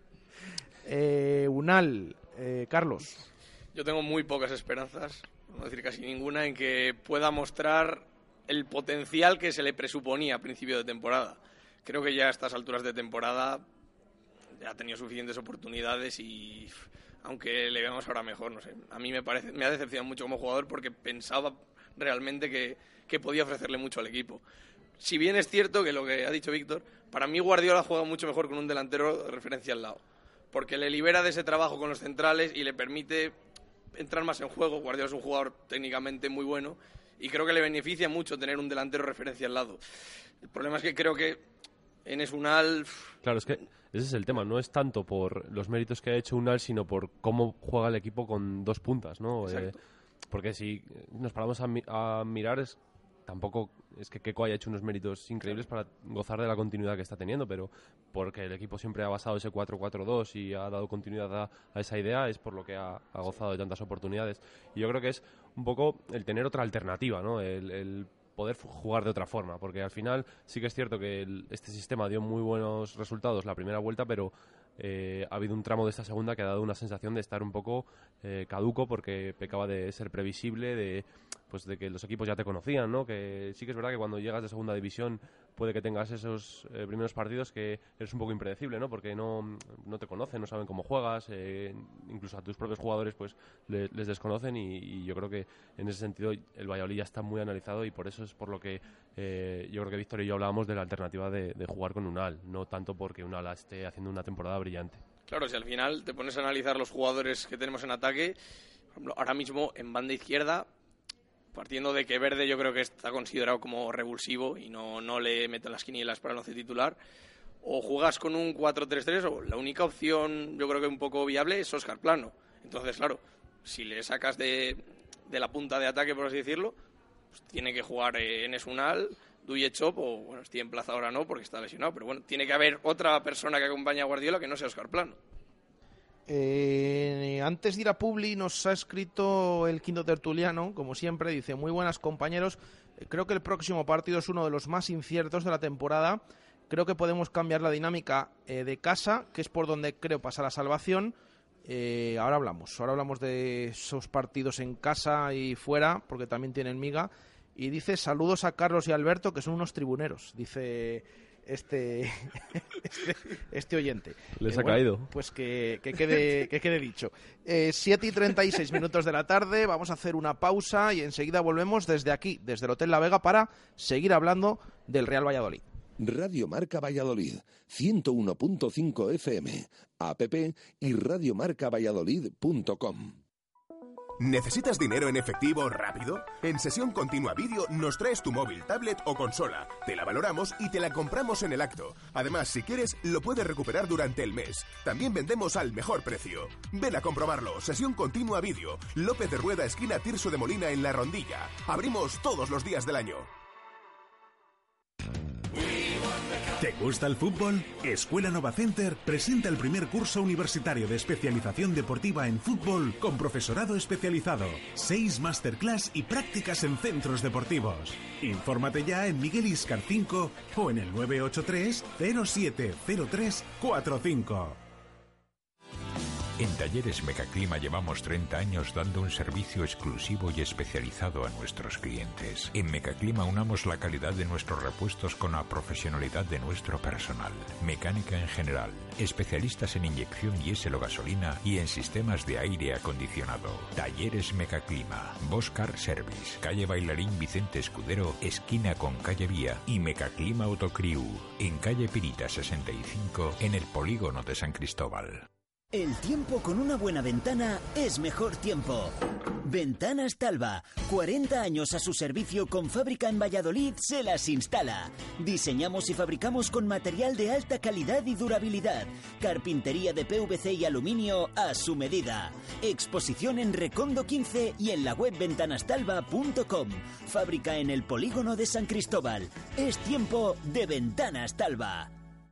Unal, Carlos. Yo tengo muy pocas esperanzas, no decir casi ninguna, en que pueda mostrar el potencial que se le presuponía a principio de temporada. Creo que ya a estas alturas de temporada ya ha tenido suficientes oportunidades y aunque le veamos ahora mejor, no sé, a mí me ha decepcionado mucho como jugador porque pensaba realmente que podía ofrecerle mucho al equipo. Si bien es cierto que lo que ha dicho Víctor, para mí Guardiola juega mucho mejor con un delantero de referencia al lado, porque le libera de ese trabajo con los centrales y le permite entrar más en juego. Guardiola es un jugador técnicamente muy bueno y creo que le beneficia mucho tener un delantero de referencia al lado. El problema es que creo que Enes Unal... Claro, es que ese es el tema, no es tanto por los méritos que ha hecho Unal, sino por cómo juega el equipo con 2 puntas, ¿no? Porque si nos paramos a mirar, tampoco es que Keco haya hecho unos méritos increíbles para gozar de la continuidad que está teniendo, pero porque el equipo siempre ha basado ese 4-4-2 y ha dado continuidad a esa idea, es por lo que ha gozado de tantas oportunidades. Y yo creo que es un poco el tener otra alternativa, ¿no? El poder jugar de otra forma, porque al final sí que es cierto que este sistema dio muy buenos resultados la primera vuelta, pero ha habido un tramo de esta segunda que ha dado una sensación de estar un poco caduco, porque pecaba de ser previsible, de que los equipos ya te conocían, ¿no? Que sí que es verdad que cuando llegas de segunda división puede que tengas esos primeros partidos que eres un poco impredecible, ¿no? Porque no te conocen, no saben cómo juegas, incluso a tus propios jugadores pues les desconocen, y yo creo que en ese sentido el Valladolid ya está muy analizado, y por eso es por lo que yo creo que Víctor y yo hablábamos de la alternativa de jugar con Unal, no tanto porque Unal esté haciendo una temporada brillante. Claro, si al final te pones a analizar los jugadores que tenemos en ataque, por ejemplo, ahora mismo en banda izquierda, partiendo de que Verde yo creo que está considerado como revulsivo y no le meten las quinielas para el once titular, o juegas con un 4-3-3, o la única opción yo creo que un poco viable es Óscar Plano. Entonces, claro, si le sacas de la punta de ataque, por así decirlo, pues tiene que jugar Enes Unal, Duyechop, o bueno, estoy en plaza ahora no porque está lesionado, pero bueno, tiene que haber otra persona que acompañe a Guardiola que no sea Óscar Plano. Antes de ir a Publi nos ha escrito el quinto tertuliano, como siempre, dice: muy buenas compañeros, creo que el próximo partido es uno de los más inciertos de la temporada, creo que podemos cambiar la dinámica de casa, que es por donde creo pasa la salvación. Ahora hablamos de esos partidos en casa y fuera, porque también tienen miga, y dice: saludos a Carlos y Alberto, que son unos tribuneros, dice este oyente. Les ha caído. Pues que quede dicho. 7:36 minutos de la tarde, vamos a hacer una pausa y enseguida volvemos desde aquí, desde el Hotel La Vega, para seguir hablando del Real Valladolid. Radio Marca Valladolid, 101.5 FM, app y radiomarcavalladolid.com. ¿Necesitas dinero en efectivo rápido? En Sesión Continua Vídeo nos traes tu móvil, tablet o consola. Te la valoramos y te la compramos en el acto. Además, si quieres, lo puedes recuperar durante el mes. También vendemos al mejor precio. Ven a comprobarlo. Sesión Continua Vídeo. López de Rueda, esquina Tirso de Molina, en La Rondilla. Abrimos todos los días del año. ¿Te gusta el fútbol? Escuela Nova Center presenta el primer curso universitario de especialización deportiva en fútbol con profesorado especializado, 6 masterclass y prácticas en centros deportivos. Infórmate ya en Miguel Iscar 5 o en el 983 070345. En Talleres Mecaclima llevamos 30 años dando un servicio exclusivo y especializado a nuestros clientes. En Mecaclima unamos la calidad de nuestros repuestos con la profesionalidad de nuestro personal. Mecánica en general, especialistas en inyección diésel o gasolina y en sistemas de aire acondicionado. Talleres Mecaclima, Boscar Service, calle Bailarín Vicente Escudero, esquina con calle Vía, y Mecaclima Autocriu, en calle Pirita 65, en el polígono de San Cristóbal. El tiempo con una buena ventana es mejor tiempo. Ventanas Talva, 40 años a su servicio, con fábrica en Valladolid, se las instala. Diseñamos y fabricamos con material de alta calidad y durabilidad. Carpintería de PVC y aluminio a su medida. Exposición en Recondo 15 y en la web ventanastalva.com. Fábrica en el polígono de San Cristóbal. Es tiempo de Ventanas Talva.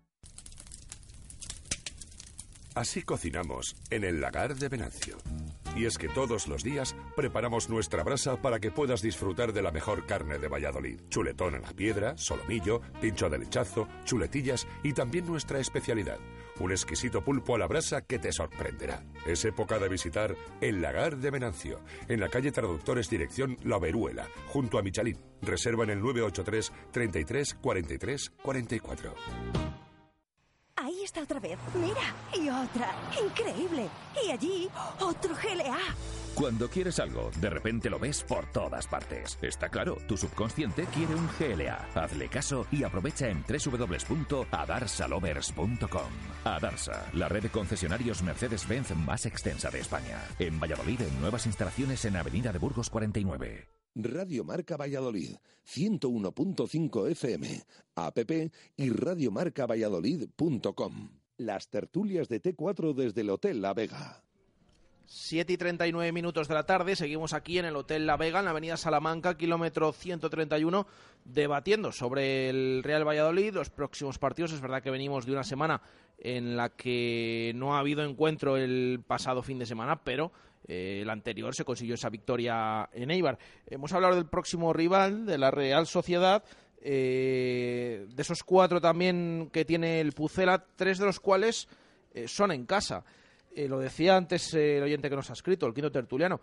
Así cocinamos en el Lagar de Venancio. Y es que todos los días preparamos nuestra brasa para que puedas disfrutar de la mejor carne de Valladolid. Chuletón a la piedra, solomillo, pincho de lechazo, chuletillas y también nuestra especialidad, un exquisito pulpo a la brasa que te sorprenderá. Es época de visitar el Lagar de Venancio, en la calle Traductores, dirección La Veruela, junto a Michalín. Reserva en el 983 33 43 44. Ahí está otra vez, mira, y otra, increíble, y allí otro GLA. Cuando quieres algo, de repente lo ves por todas partes. Está claro, tu subconsciente quiere un GLA. Hazle caso y aprovecha en www.adarsalovers.com. Adarsa, la red de concesionarios Mercedes-Benz más extensa de España. En Valladolid, en nuevas instalaciones en Avenida de Burgos 49. Radio Marca Valladolid, 101.5 FM, app y radiomarcavalladolid.com. Las tertulias de T4 desde el Hotel La Vega. 7:39 minutos de la tarde, seguimos aquí en el Hotel La Vega, en la avenida Salamanca, kilómetro 131, debatiendo sobre el Real Valladolid, los próximos partidos. Es verdad que venimos de una semana en la que no ha habido encuentro el pasado fin de semana, pero el anterior se consiguió esa victoria en Eibar. Hemos hablado del próximo rival, de la Real Sociedad, de esos 4 también que tiene el Pucela, 3 de los cuales son en casa. Lo decía antes el oyente que nos ha escrito, el quinto tertuliano.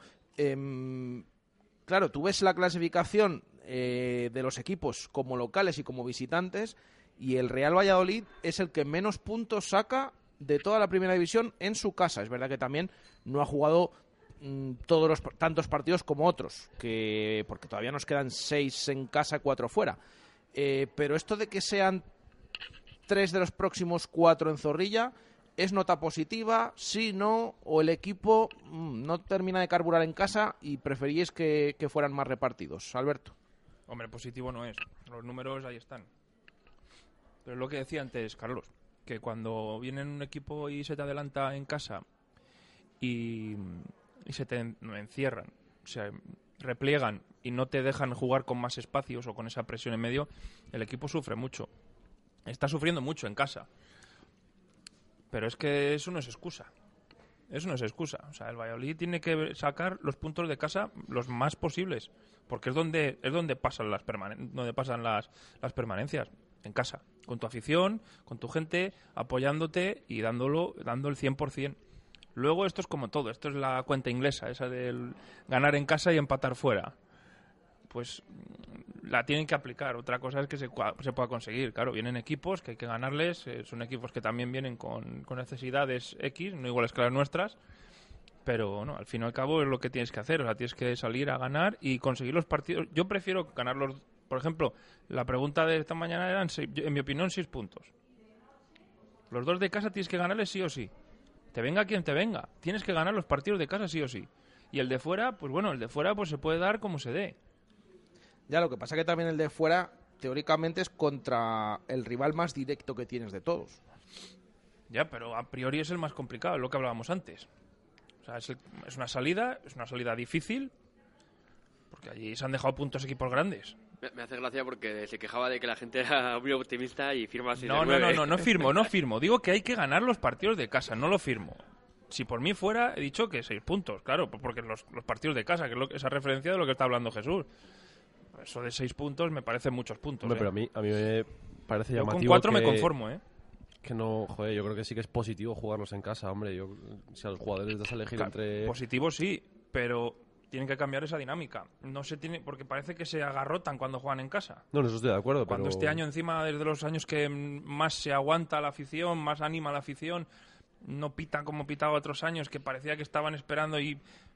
Claro, tú ves la clasificación de los equipos como locales y como visitantes, y el Real Valladolid es el que menos puntos saca de toda la primera división en su casa. Es verdad que también no ha jugado tantos partidos como otros, porque todavía nos quedan 6 en casa, 4 fuera. Pero esto de que sean 3 de los próximos 4 en Zorrilla, ¿es nota positiva? Sí, no, o el equipo no termina de carburar en casa y preferíais que fueran más repartidos. Alberto. Hombre, positivo no es. Los números ahí están. Pero es lo que decía antes, Carlos, que cuando viene un equipo y se te adelanta en casa y se te encierran, se repliegan y no te dejan jugar con más espacios o con esa presión en medio, el equipo sufre mucho. Está sufriendo mucho en casa. Pero es que eso no es excusa. Eso no es excusa. O sea, el Valladolid tiene que sacar los puntos de casa los más posibles, porque es donde pasan las permanencias, en casa, con tu afición, con tu gente, apoyándote y dando el 100%. Luego esto es como todo, esto es la cuenta inglesa, esa del ganar en casa y empatar fuera. Pues la tienen que aplicar. Otra cosa es que se pueda conseguir. Claro, vienen equipos que hay que ganarles, son equipos que también vienen con necesidades X, no iguales que las nuestras, pero no, al fin y al cabo es lo que tienes que hacer. O sea, tienes que salir a ganar y conseguir los partidos. Yo prefiero ganarlos. Por ejemplo, la pregunta de esta mañana eran, en mi opinión, 6 puntos. Los 2 de casa tienes que ganarles sí o sí. Te venga quien te venga. Tienes que ganar los partidos de casa sí o sí. Y el de fuera, pues bueno, el de fuera pues se puede dar como se dé. Ya, lo que pasa que también el de fuera, teóricamente, es contra el rival más directo que tienes de todos. Ya, pero a priori es el más complicado, es lo que hablábamos antes. O sea, es una salida difícil, porque allí se han dejado puntos equipos grandes. Me hace gracia porque se quejaba de que la gente era muy optimista y firma así. No firmo. Digo que hay que ganar los partidos de casa, no lo firmo. Si por mí fuera, he dicho que 6 puntos, claro, porque los partidos de casa, que es esa referencia de lo que está hablando Jesús. Eso de 6 puntos me parecen muchos puntos. Hombre, pero a mí me parece llamativo. Con 4 me conformo, Que no, joder, yo creo que sí que es positivo jugarlos en casa, hombre. Si a los jugadores les das a elegir entre... Positivo sí, pero tienen que cambiar esa dinámica. No se tiene, porque parece que se agarrotan cuando juegan en casa. No, eso estoy de acuerdo, Cuando este año encima, desde los años que más se aguanta la afición, más anima la afición, no pitan como pitaba otros años, que parecía que estaban esperando y...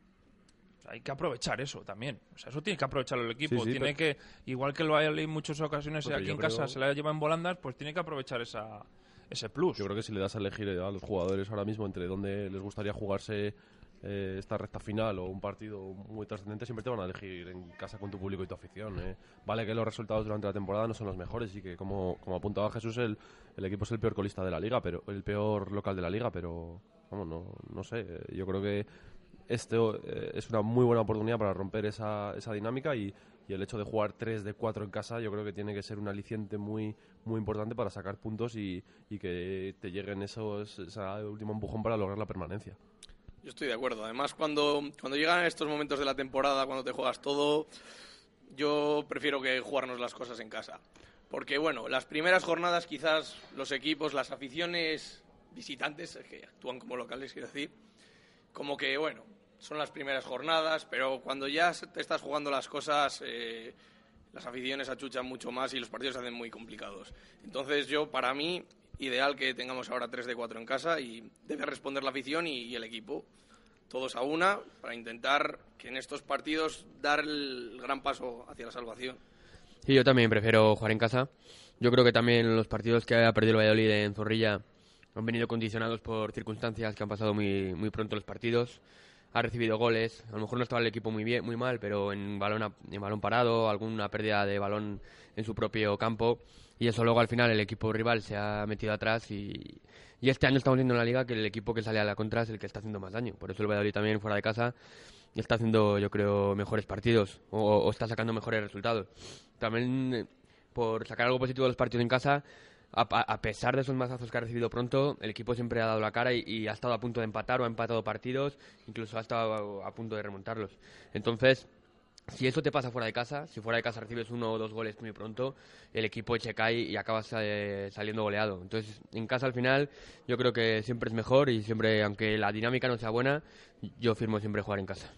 Hay que aprovechar eso también. O sea, eso tiene que aprovecharlo el equipo. Sí, tiene que, igual que lo hay en muchas ocasiones aquí en casa, se la lleva en volandas, pues tiene que aprovechar ese plus. Yo creo que si le das a elegir a los jugadores ahora mismo entre dónde les gustaría jugarse esta recta final o un partido muy trascendente, siempre te van a elegir en casa con tu público y tu afición. Vale que los resultados durante la temporada no son los mejores y que, como apuntaba Jesús, el equipo es el peor colista de la liga, pero el peor local de la liga, pero vamos, no sé. Yo creo que esto es una muy buena oportunidad para romper esa dinámica y el hecho de jugar 3 de 4 en casa yo creo que tiene que ser un aliciente muy muy importante para sacar puntos y que te lleguen ese último empujón para lograr la permanencia. Yo estoy de acuerdo. Además, cuando llegan estos momentos de la temporada, cuando te juegas todo, yo prefiero que jugarnos las cosas en casa. Porque, bueno, las primeras jornadas quizás los equipos, las aficiones visitantes, que actúan como locales, quiero decir, como que, bueno, son las primeras jornadas, pero cuando ya te estás jugando las cosas, las aficiones achuchan mucho más y los partidos se hacen muy complicados. Entonces para mí, ideal que tengamos ahora 3 de 4 en casa y debe responder la afición y el equipo, todos a una, para intentar que en estos partidos dar el gran paso hacia la salvación. Sí, yo también prefiero jugar en casa. Yo creo que también los partidos que ha perdido el Valladolid en Zorrilla han venido condicionados por circunstancias que han pasado muy, muy pronto los partidos. Ha recibido goles, a lo mejor no estaba el equipo muy mal, pero en balón parado, alguna pérdida de balón en su propio campo, y eso luego al final el equipo rival se ha metido atrás y este año estamos viendo en la Liga que el equipo que sale a la contra es el que está haciendo más daño. Por eso el Valladolid también fuera de casa está haciendo, yo creo, mejores partidos o está sacando mejores resultados. También, por sacar algo positivo de los partidos en casa, a pesar de esos mazazos que ha recibido pronto, el equipo siempre ha dado la cara y ha estado a punto de empatar o ha empatado partidos, incluso ha estado a punto de remontarlos. Entonces, Si eso te pasa fuera de casa, si fuera de casa recibes 1 o 2 goles muy pronto, el equipo se cae y acabas saliendo goleado. Entonces, en casa al final, yo creo que siempre es mejor y siempre, aunque la dinámica no sea buena, yo firmo siempre jugar en casa.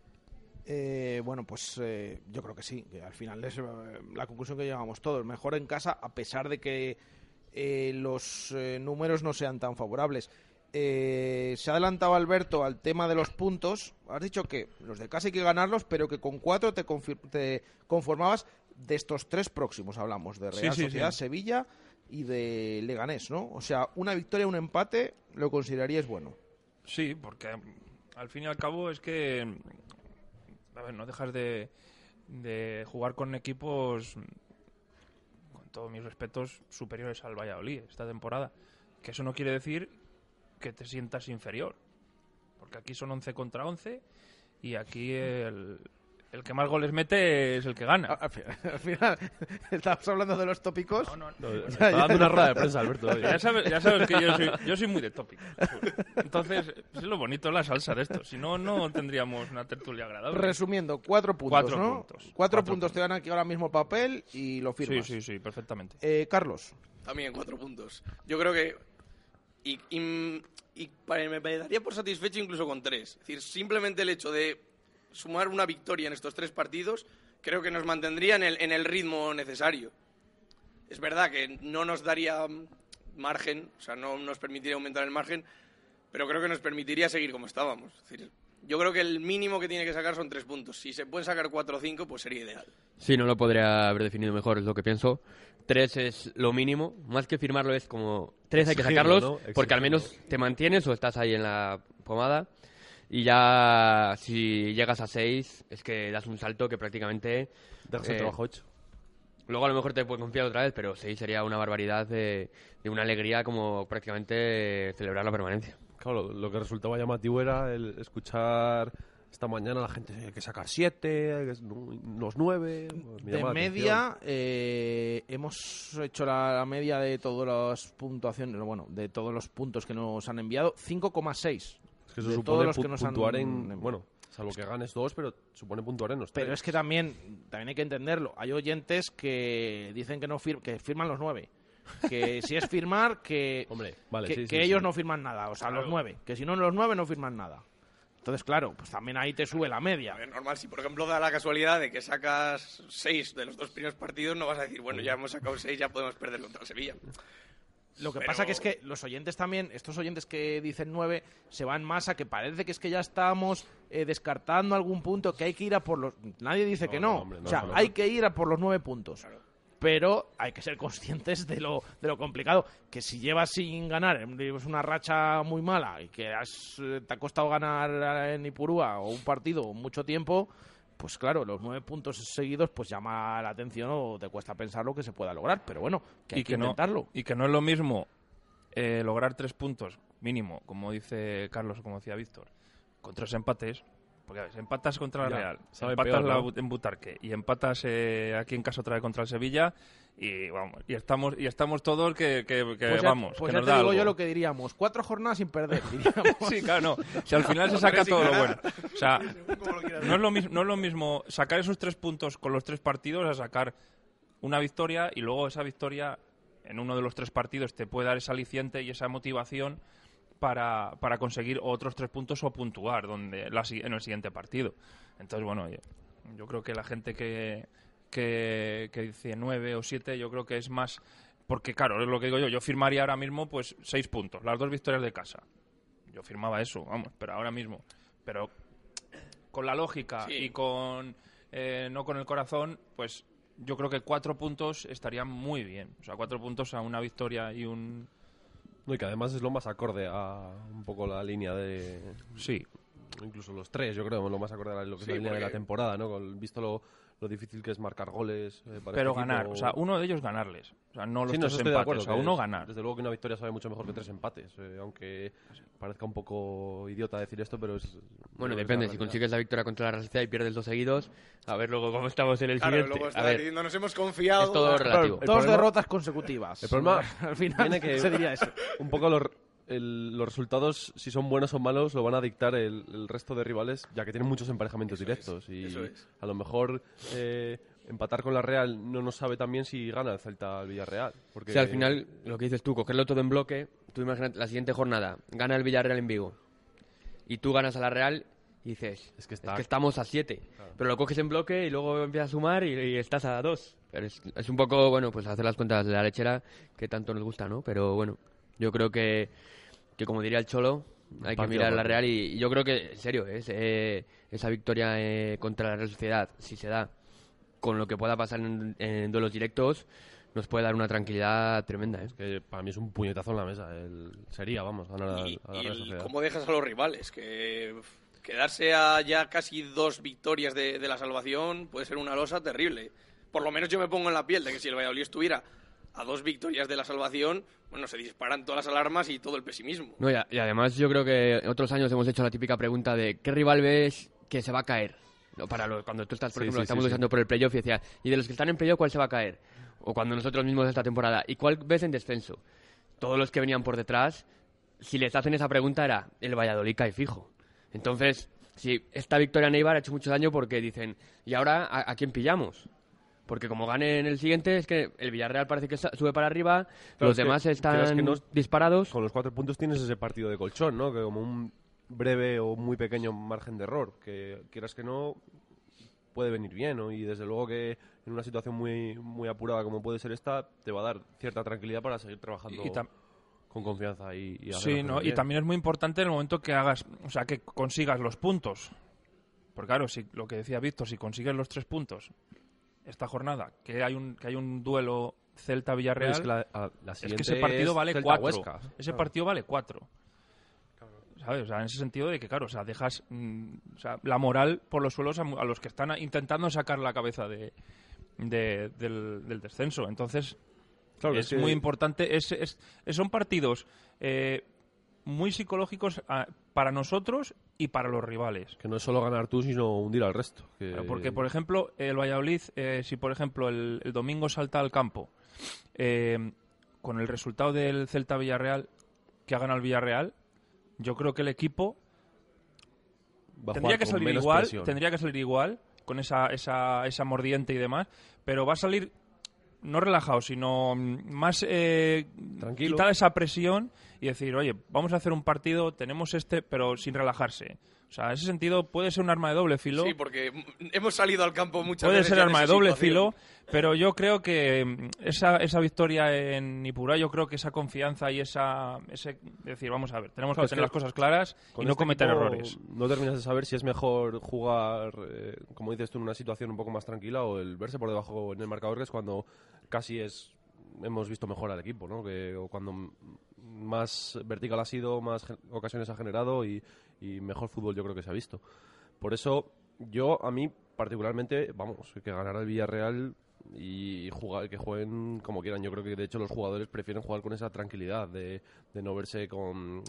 Bueno, pues yo creo que sí, que al final es la conclusión que llegamos todos. Mejor en casa, a pesar de que los números no sean tan favorables. Se ha adelantado Alberto al tema de los puntos. Has dicho que los de casa hay que ganarlos, pero que con 4 te conformabas de estos 3 próximos. Hablamos de Real Sociedad, Sevilla y de Leganés, ¿no? O sea, una victoria, un empate, lo considerarías bueno. Sí, porque al fin y al cabo es que, a ver, no dejas de jugar con equipos, con todos mis respetos, superiores al Valladolid esta temporada. Que eso no quiere decir que te sientas inferior, porque aquí son 11 contra 11 y aquí el que más goles mete es el que gana. Al final, ¿estamos hablando de los tópicos? No, está dando una rueda de prensa, Alberto. Ya sabes que yo soy muy de tópicos. Entonces, es lo bonito la salsa de esto. Si no, no tendríamos una tertulia agradable. Resumiendo, 4 puntos, ¿no? 4 puntos te dan aquí ahora mismo el papel y lo firmas. Sí, perfectamente. Carlos. También 4 puntos. Yo creo que y me daría por satisfecho incluso con 3. Es decir, simplemente el hecho de sumar una victoria en estos 3 partidos creo que nos mantendría en el ritmo necesario. Es verdad que no nos daría margen, o sea, no nos permitiría aumentar el margen, pero creo que nos permitiría seguir como estábamos. Es decir, yo creo que el mínimo que tiene que sacar son 3 puntos. Si se pueden sacar 4 o 5, pues sería ideal. Sí, no lo podría haber definido mejor, es lo que pienso. 3 es lo mínimo, más que firmarlo es como 3 hay que sacarlos, ¿no? Porque al menos te mantienes o estás ahí en la pomada. Y ya si llegas a 6 es que das un salto que prácticamente... Dejas el trabajo 8. Luego a lo mejor te puedes confiar otra vez, pero 6 sería una barbaridad de una alegría como prácticamente celebrar la permanencia. Claro, lo que resultaba llamativo era el escuchar esta mañana a la gente hay que sacar 7, los 9... Pues de media, hemos hecho la media de todas las puntuaciones, bueno, de todos los puntos que nos han enviado, 5,6. Es que eso supone puntuar en... Bueno, salvo que ganes 2, pero supone puntuar en los 3. Pero es que también hay que entenderlo. Hay oyentes que dicen que que firman los 9. Que si es firmar, que, hombre, vale, que ellos no firman nada. O sea, claro. Los 9. Que si no, los 9 no firman nada. Entonces, claro, pues también ahí te sube la media. Es normal, si por ejemplo da la casualidad de que sacas 6 de los 2 primeros partidos, no vas a decir, bueno, ya hemos sacado 6, ya podemos perder contra Sevilla. Lo que pasa que es que los oyentes también, estos oyentes que dicen 9, se van más a que parece que es que ya estamos descartando algún punto, que hay que ir a por los... Nadie dice que no. Hombre, o sea, hay que ir a por los 9 puntos. Claro. Pero hay que ser conscientes de lo complicado. Que si llevas sin ganar, es una racha muy mala y que te ha costado ganar en Ipurúa o un partido mucho tiempo, pues claro, los 9 puntos seguidos pues llama la atención o te cuesta pensar lo que se pueda lograr. Pero bueno, que hay que intentarlo. Y que no es lo mismo lograr 3 puntos mínimo, como dice Carlos o como decía Víctor, con 3 empates. Porque a ver, empatas contra el Real, empatas peor, ¿no? En Butarque y empatas aquí en casa otra vez contra el Sevilla y vamos, y estamos todos que pues vamos, pues que ya nos te da digo algo. Yo lo que diríamos, 4 jornadas sin perder, diríamos. Sí, claro, no. Si al final se saca todo lo bueno. O sea, no es lo mismo sacar esos 3 puntos con los 3 partidos a sacar una victoria y luego esa victoria en uno de los 3 partidos te puede dar esa aliciente y esa motivación para conseguir otros 3 puntos o puntuar en el siguiente partido. Entonces, bueno, yo creo que la gente que dice 9 o 7, yo creo que es más... Porque, claro, es lo que digo yo firmaría ahora mismo pues 6 puntos, las 2 victorias de casa. Yo firmaba eso, vamos, pero ahora mismo. Pero con la lógica y con no con el corazón, pues yo creo que 4 puntos estarían muy bien. O sea, 4 puntos a una victoria y un... No, y que además es lo más acorde a un poco la línea de... Sí. Incluso los 3, yo creo, lo más acorde a lo que es la línea de la temporada, ¿no? Visto lo difícil que es marcar goles. Pero ganar, o sea, uno de ellos ganarles. O sea, no los 3 empates, o sea, uno ganar. Desde luego que una victoria sabe mucho mejor que 3 empates, aunque parezca un poco idiota decir esto, pero es... Bueno, depende, si consigues la victoria contra la Real Sociedad y pierdes 2 seguidos, a ver luego cómo estamos en el siguiente. Luego a ver, diciendo, nos hemos confiado. Es todo relativo. 2 derrotas consecutivas. El problema al final que se diría eso. Un poco los resultados, si son buenos o malos, lo van a dictar el resto de rivales, ya que tienen muchos emparejamientos directos. Y a lo mejor empatar con la Real no nos sabe también si gana el Celta al Villarreal. Porque al final, lo que dices tú, cogerlo todo en bloque, tú imagínate la siguiente jornada, gana el Villarreal en Vigo, y tú ganas a la Real y dices, es que estamos a 7. Claro. Pero lo coges en bloque y luego empiezas a sumar y estás a 2. Pero es un poco, bueno, pues hacer las cuentas de la lechera que tanto nos gusta, ¿no? Pero bueno, yo creo que como diría el Cholo, hay que mirar a la Real y yo creo que, en serio, esa victoria contra la Real Sociedad, si se da con lo que pueda pasar en duelos directos, nos puede dar una tranquilidad tremenda. Es que para mí es un puñetazo en la mesa. Sería, vamos, ganar a la Real Sociedad. ¿Cómo dejas a los rivales? Que quedarse a ya casi 2 victorias de la salvación puede ser una losa terrible. Por lo menos yo me pongo en la piel de que si el Valladolid estuviera a 2 victorias de la salvación, bueno, se disparan todas las alarmas y todo el pesimismo. No, y además yo creo que en otros años hemos hecho la típica pregunta de ¿qué rival ves que se va a caer? No, cuando tú estás, por ejemplo, estamos luchando por el playoff y decías, ¿y de los que están en playoff cuál se va a caer? O cuando nosotros mismos esta temporada, ¿y cuál ves en descenso? Todos los que venían por detrás, si les hacen esa pregunta era el Valladolid cae fijo. Entonces, si esta victoria en Eibar ha hecho mucho daño porque dicen, ¿y ahora a quién pillamos? Porque como gane en el siguiente, es que el Villarreal parece que sube para arriba, claro, los demás están disparados. Con los 4 puntos tienes ese partido de colchón, ¿no? Que como un breve o muy pequeño margen de error, que quieras que no, puede venir bien, ¿no? Y desde luego que en una situación muy, muy apurada como puede ser esta, te va a dar cierta tranquilidad para seguir trabajando con confianza y sí, ¿no? Y también es muy importante en el momento que hagas, o sea, que consigas los puntos. Porque claro, si lo que decía Víctor, si consigues los 3 puntos esta jornada, que hay un duelo Celta-Villarreal, es que ese partido vale 4. Ese partido vale 4. ¿Sabes? O sea, en ese sentido de que, claro, o sea, dejas la moral por los suelos a los que están intentando sacar la cabeza del descenso. Entonces, claro, es muy importante. Son partidos muy psicológicos para nosotros y para los rivales. Que no es solo ganar tú, sino hundir al resto. Claro, porque, por ejemplo, el Valladolid, si por ejemplo el domingo salta al campo con el resultado del Celta-Villarreal, que ha ganado el Villarreal, yo creo que el equipo tendría que salir igual, con esa mordiente y demás, pero va a salir no relajado, sino más tranquilo, quitar esa presión y decir, oye, vamos a hacer un partido, tenemos pero sin relajarse. O sea, en ese sentido puede ser un arma de doble filo. Sí, porque hemos salido al campo muchas veces. Puede ser arma de doble filo, pero yo creo que esa victoria en Ipurúa, yo creo que esa confianza y decir, vamos a ver, tenemos que tener las cosas claras y no cometer errores. No terminas de saber si es mejor jugar, como dices tú, en una situación un poco más tranquila o el verse por debajo en el marcador, que es cuando casi hemos visto mejor al equipo, ¿no? O cuando más vertical ha sido, más ocasiones ha generado y mejor fútbol yo creo que se ha visto. Por eso a mí particularmente, que ganara el Villarreal y que jueguen como quieran. Yo creo que de hecho los jugadores prefieren jugar con esa tranquilidad de no verse con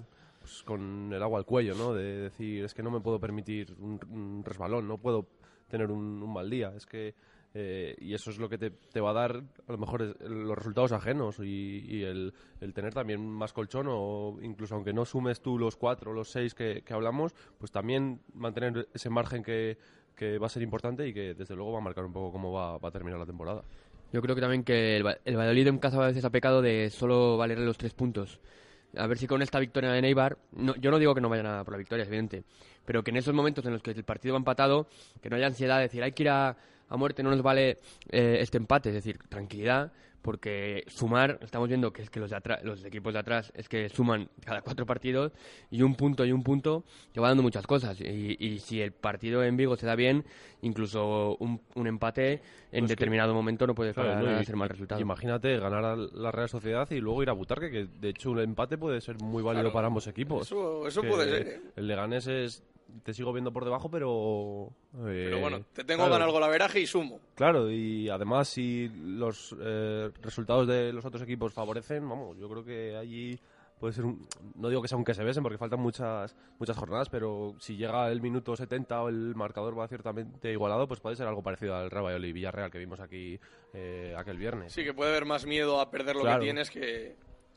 el agua al cuello, ¿no? De decir, es que no me puedo permitir un resbalón, no puedo tener un mal día, es que y eso es lo que te va a dar a lo mejor los resultados ajenos y el tener también más colchón, o incluso aunque no sumes tú los 4 o los 6 que hablamos, pues también mantener ese margen que va a ser importante y que desde luego va a marcar un poco cómo va a terminar la temporada. Yo creo que también que el Valladolid en casa a veces ha pecado de solo valerle los 3 puntos. A ver si con esta victoria en Eibar, yo no digo que no vayan a por la victoria, es evidente, pero que en esos momentos en los que el partido va empatado, que no haya ansiedad de decir, hay que ir a muerte, no nos vale este empate, es decir, tranquilidad, porque sumar, estamos viendo que es que los equipos de atrás es que suman cada 4 partidos y un punto te va dando muchas cosas, y si el partido en Vigo se da bien, incluso un empate en determinado momento no puede ser mal resultado. Imagínate ganar a la Real Sociedad y luego ir a Butarque, que de hecho un empate puede ser muy válido para ambos equipos. Eso puede ser. El Leganés te sigo viendo por debajo, pero bueno, te tengo ganar el golaveraje y sumo. Claro, y además si los resultados de los otros equipos favorecen, yo creo que allí puede ser no digo que sea un que se besen porque faltan muchas jornadas, pero si llega el minuto 70 o el marcador va ciertamente igualado, pues puede ser algo parecido al Real Valladolid y Villarreal que vimos aquí aquel viernes. Sí, que puede haber más miedo a perder lo que tienes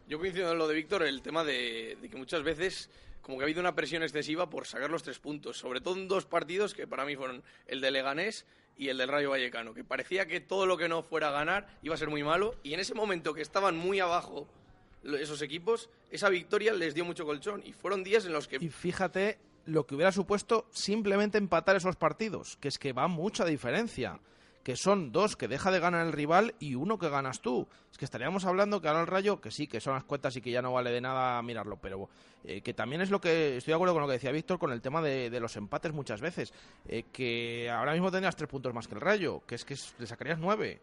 Yo coincido en lo de Víctor, el tema de que muchas veces como que ha habido una presión excesiva por sacar los 3 puntos, sobre todo en 2 partidos que para mí fueron el de Leganés y el del Rayo Vallecano, que parecía que todo lo que no fuera a ganar iba a ser muy malo, y en ese momento que estaban muy abajo esos equipos, esa victoria les dio mucho colchón, y fueron días en los que... Y fíjate lo que hubiera supuesto simplemente empatar esos partidos, que es que va mucha diferencia, que son 2 que deja de ganar el rival y 1 que ganas tú. Es que estaríamos hablando que ahora el Rayo, que sí, que son las cuentas y que ya no vale de nada mirarlo, pero que también es lo que, estoy de acuerdo con lo que decía Víctor, con el tema de los empates muchas veces, que ahora mismo tendrías 3 puntos más que el Rayo, que le sacarías 9.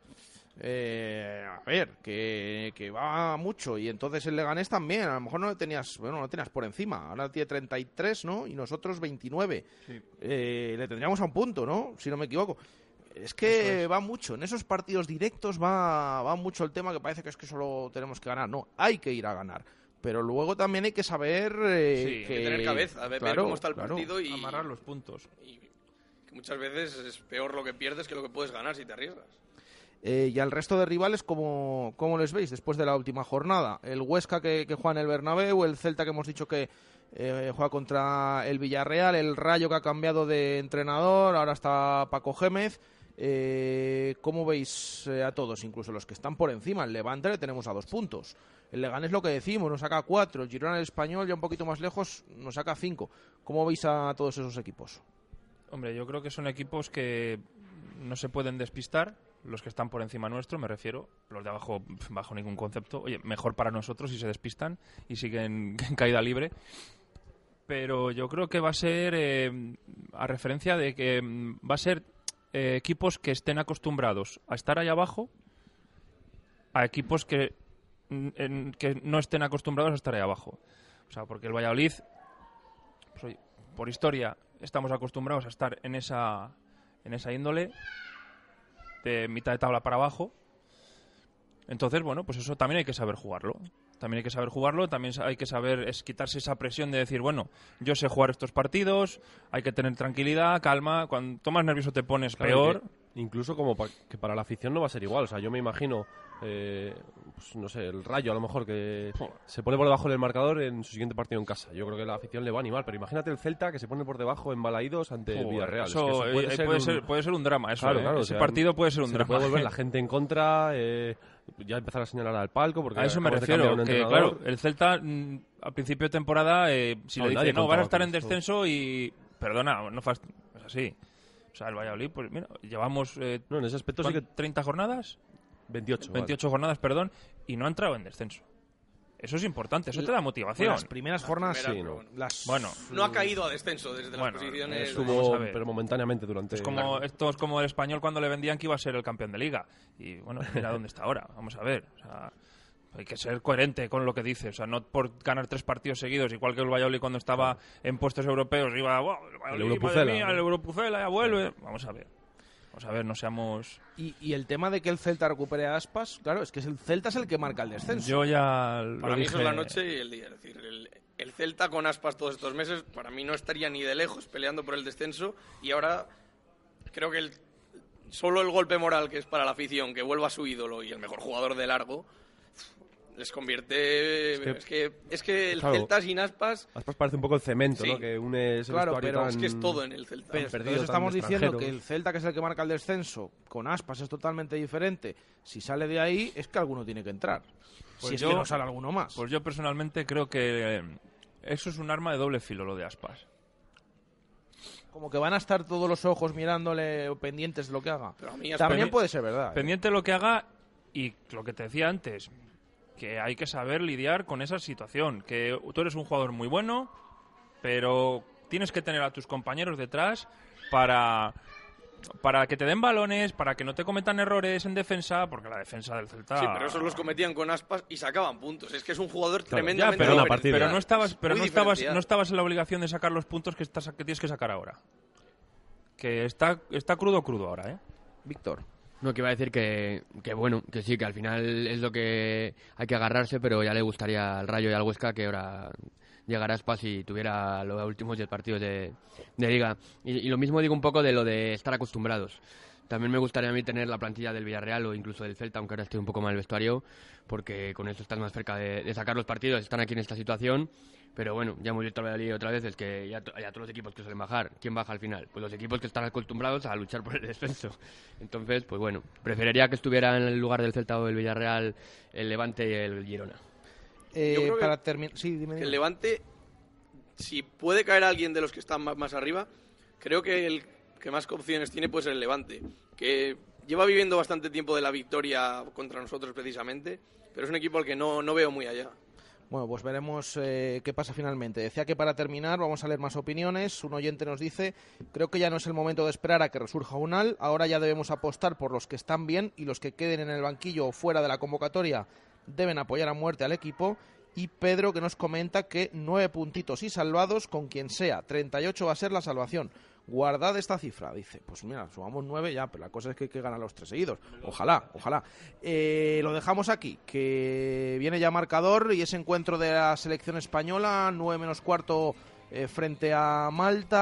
A ver, que va mucho, y entonces el Leganés también, a lo mejor no lo tenías por encima, ahora tiene 33, ¿no? Y nosotros 29. Sí. Le tendríamos a un punto, ¿no? Si no me equivoco. Es que va mucho, en esos partidos directos va mucho el tema, que parece que es que solo tenemos que ganar. No, hay que ir a ganar, pero luego también hay que saber hay que tener cabeza, ver cómo está el partido y amarrar los puntos. Y que muchas veces es peor lo que pierdes que lo que puedes ganar si te arriesgas. Y al resto de rivales, ¿cómo les veis después de la última jornada? El Huesca que juega en el Bernabéu, el Celta que hemos dicho que juega contra el Villarreal, el Rayo que ha cambiado de entrenador, ahora está Paco Gémez. ¿Cómo veis a todos, incluso los que están por encima? El Levante le tenemos a 2 puntos, el Leganés lo que decimos, nos saca 4, el Girona, el Español ya un poquito más lejos, nos saca 5. ¿Cómo veis a todos esos equipos? Hombre, yo creo que son equipos que no se pueden despistar, los que están por encima nuestro, me refiero, los de abajo bajo ningún concepto. Oye, mejor para nosotros si se despistan y siguen en caída libre. Pero yo creo que va a ser, a referencia de que va a ser equipos que estén acostumbrados a estar ahí abajo, a equipos que no estén acostumbrados a estar ahí abajo. O sea, porque el Valladolid, pues, oye, por historia, estamos acostumbrados a estar en esa índole de mitad de tabla para abajo. Entonces, bueno, pues eso también hay que saber jugarlo. También hay que saber quitarse esa presión de decir, bueno, yo sé jugar estos partidos, hay que tener tranquilidad, calma, cuanto más nervioso te pones, claro, peor. Incluso como que para la afición no va a ser igual, o sea, yo me imagino, pues, no sé, el Rayo a lo mejor que se pone por debajo del marcador en su siguiente partido en casa. Yo creo que la afición le va a animar, pero imagínate el Celta que se pone por debajo en Balaídos ante el Villarreal. Eso, puede ser un drama, eso. Claro, ese partido puede ser un drama. Puede volver la gente en contra, ya empezar a señalar al palco. Porque a eso me refiero, que claro, el Celta a principio de temporada, si le dice, no, van a estar en descenso y... Perdona, no es así. O sea, el Valladolid, pues mira, llevamos en ese aspecto sí que 30 jornadas, 28 jornadas, perdón, y no ha entrado en descenso. Eso es importante, eso te da motivación. Las primeras jornadas sí, ¿no? No ha caído a descenso desde las posiciones. Estuvo, pero momentáneamente durante... Esto es como el Español cuando le vendían que iba a ser el campeón de Liga. Y bueno, mira dónde está ahora. Vamos a ver. O sea, hay que ser coherente con lo que dice. O sea, no por ganar 3 partidos seguidos, igual que el Valladolid cuando estaba en puestos europeos, iba, el Valladolid, madre mía, el Europucela ya vuelve. Vamos a ver, no seamos... Y el tema de que el Celta recupere a Aspas, claro, es que el Celta es el que marca el descenso. Yo ya para mí eso es la noche y el día. Es decir, el Celta con Aspas todos estos meses, para mí no estaría ni de lejos peleando por el descenso, y ahora creo que solo el golpe moral que es para la afición, que vuelva a su ídolo y el mejor jugador de largo, les convierte... Es que el claro, Celta sin Aspas... Aspas parece un poco el cemento, sí, ¿no? Que une ese claro, pero tan... es que es todo en el Celta. Pero estamos diciendo que el Celta, que es el que marca el descenso, con Aspas es totalmente diferente. Si sale de ahí, es que alguno tiene que entrar. Pues si es que no sale alguno más. Pues yo personalmente creo que eso es un arma de doble filo, lo de Aspas. Como que van a estar todos los ojos mirándole, pendientes de lo que haga. También puede ser verdad. Pendiente de lo que haga, y lo que te decía antes, que hay que saber lidiar con esa situación, que tú eres un jugador muy bueno, pero tienes que tener a tus compañeros detrás para que te den balones, para que no te cometan errores en defensa, porque la defensa del Celta... Sí, pero esos los cometían con Aspas y sacaban puntos. Es que es un jugador tremendamente... Pero no estabas en la obligación de sacar los puntos que tienes que sacar ahora. Que está crudo ahora, ¿eh? Víctor. No, que iba a decir que bueno, que sí, que al final es lo que hay que agarrarse, pero ya le gustaría al Rayo y al Huesca que ahora llegara Aspas y tuviera los últimos 10 partidos de Liga. Y lo mismo digo un poco de lo de estar acostumbrados. También me gustaría a mí tener la plantilla del Villarreal o incluso del Celta, aunque ahora estoy un poco mal el vestuario, porque con eso están más cerca de sacar los partidos, están aquí en esta situación. Pero bueno, ya hemos visto el Valladolid otra vez, es que ya todos los equipos que suelen bajar, ¿quién baja al final? Pues los equipos que están acostumbrados a luchar por el descenso. Entonces, pues bueno, preferiría que estuviera en el lugar del Celta o del Villarreal el Levante y el Girona. Yo creo para terminar, sí, dime. El Levante, si puede caer alguien de los que están más arriba, creo que el que más opciones tiene puede ser el Levante, que lleva viviendo bastante tiempo de la victoria contra nosotros precisamente, pero es un equipo al que no veo muy allá. Bueno, pues veremos qué pasa finalmente. Decía que para terminar vamos a leer más opiniones. Un oyente nos dice: creo que ya no es el momento de esperar a que resurja Unal, ahora ya debemos apostar por los que están bien y los que queden en el banquillo o fuera de la convocatoria deben apoyar a muerte al equipo. Y Pedro, que nos comenta que 9 puntitos y salvados con quien sea, 38 va a ser la salvación. Guardad esta cifra, dice. Pues mira, sumamos 9 ya, pero la cosa es que hay que ganar los 3 seguidos. Ojalá. Lo dejamos aquí, que viene ya marcador y ese encuentro de la selección española, 9 menos cuarto frente a Malta.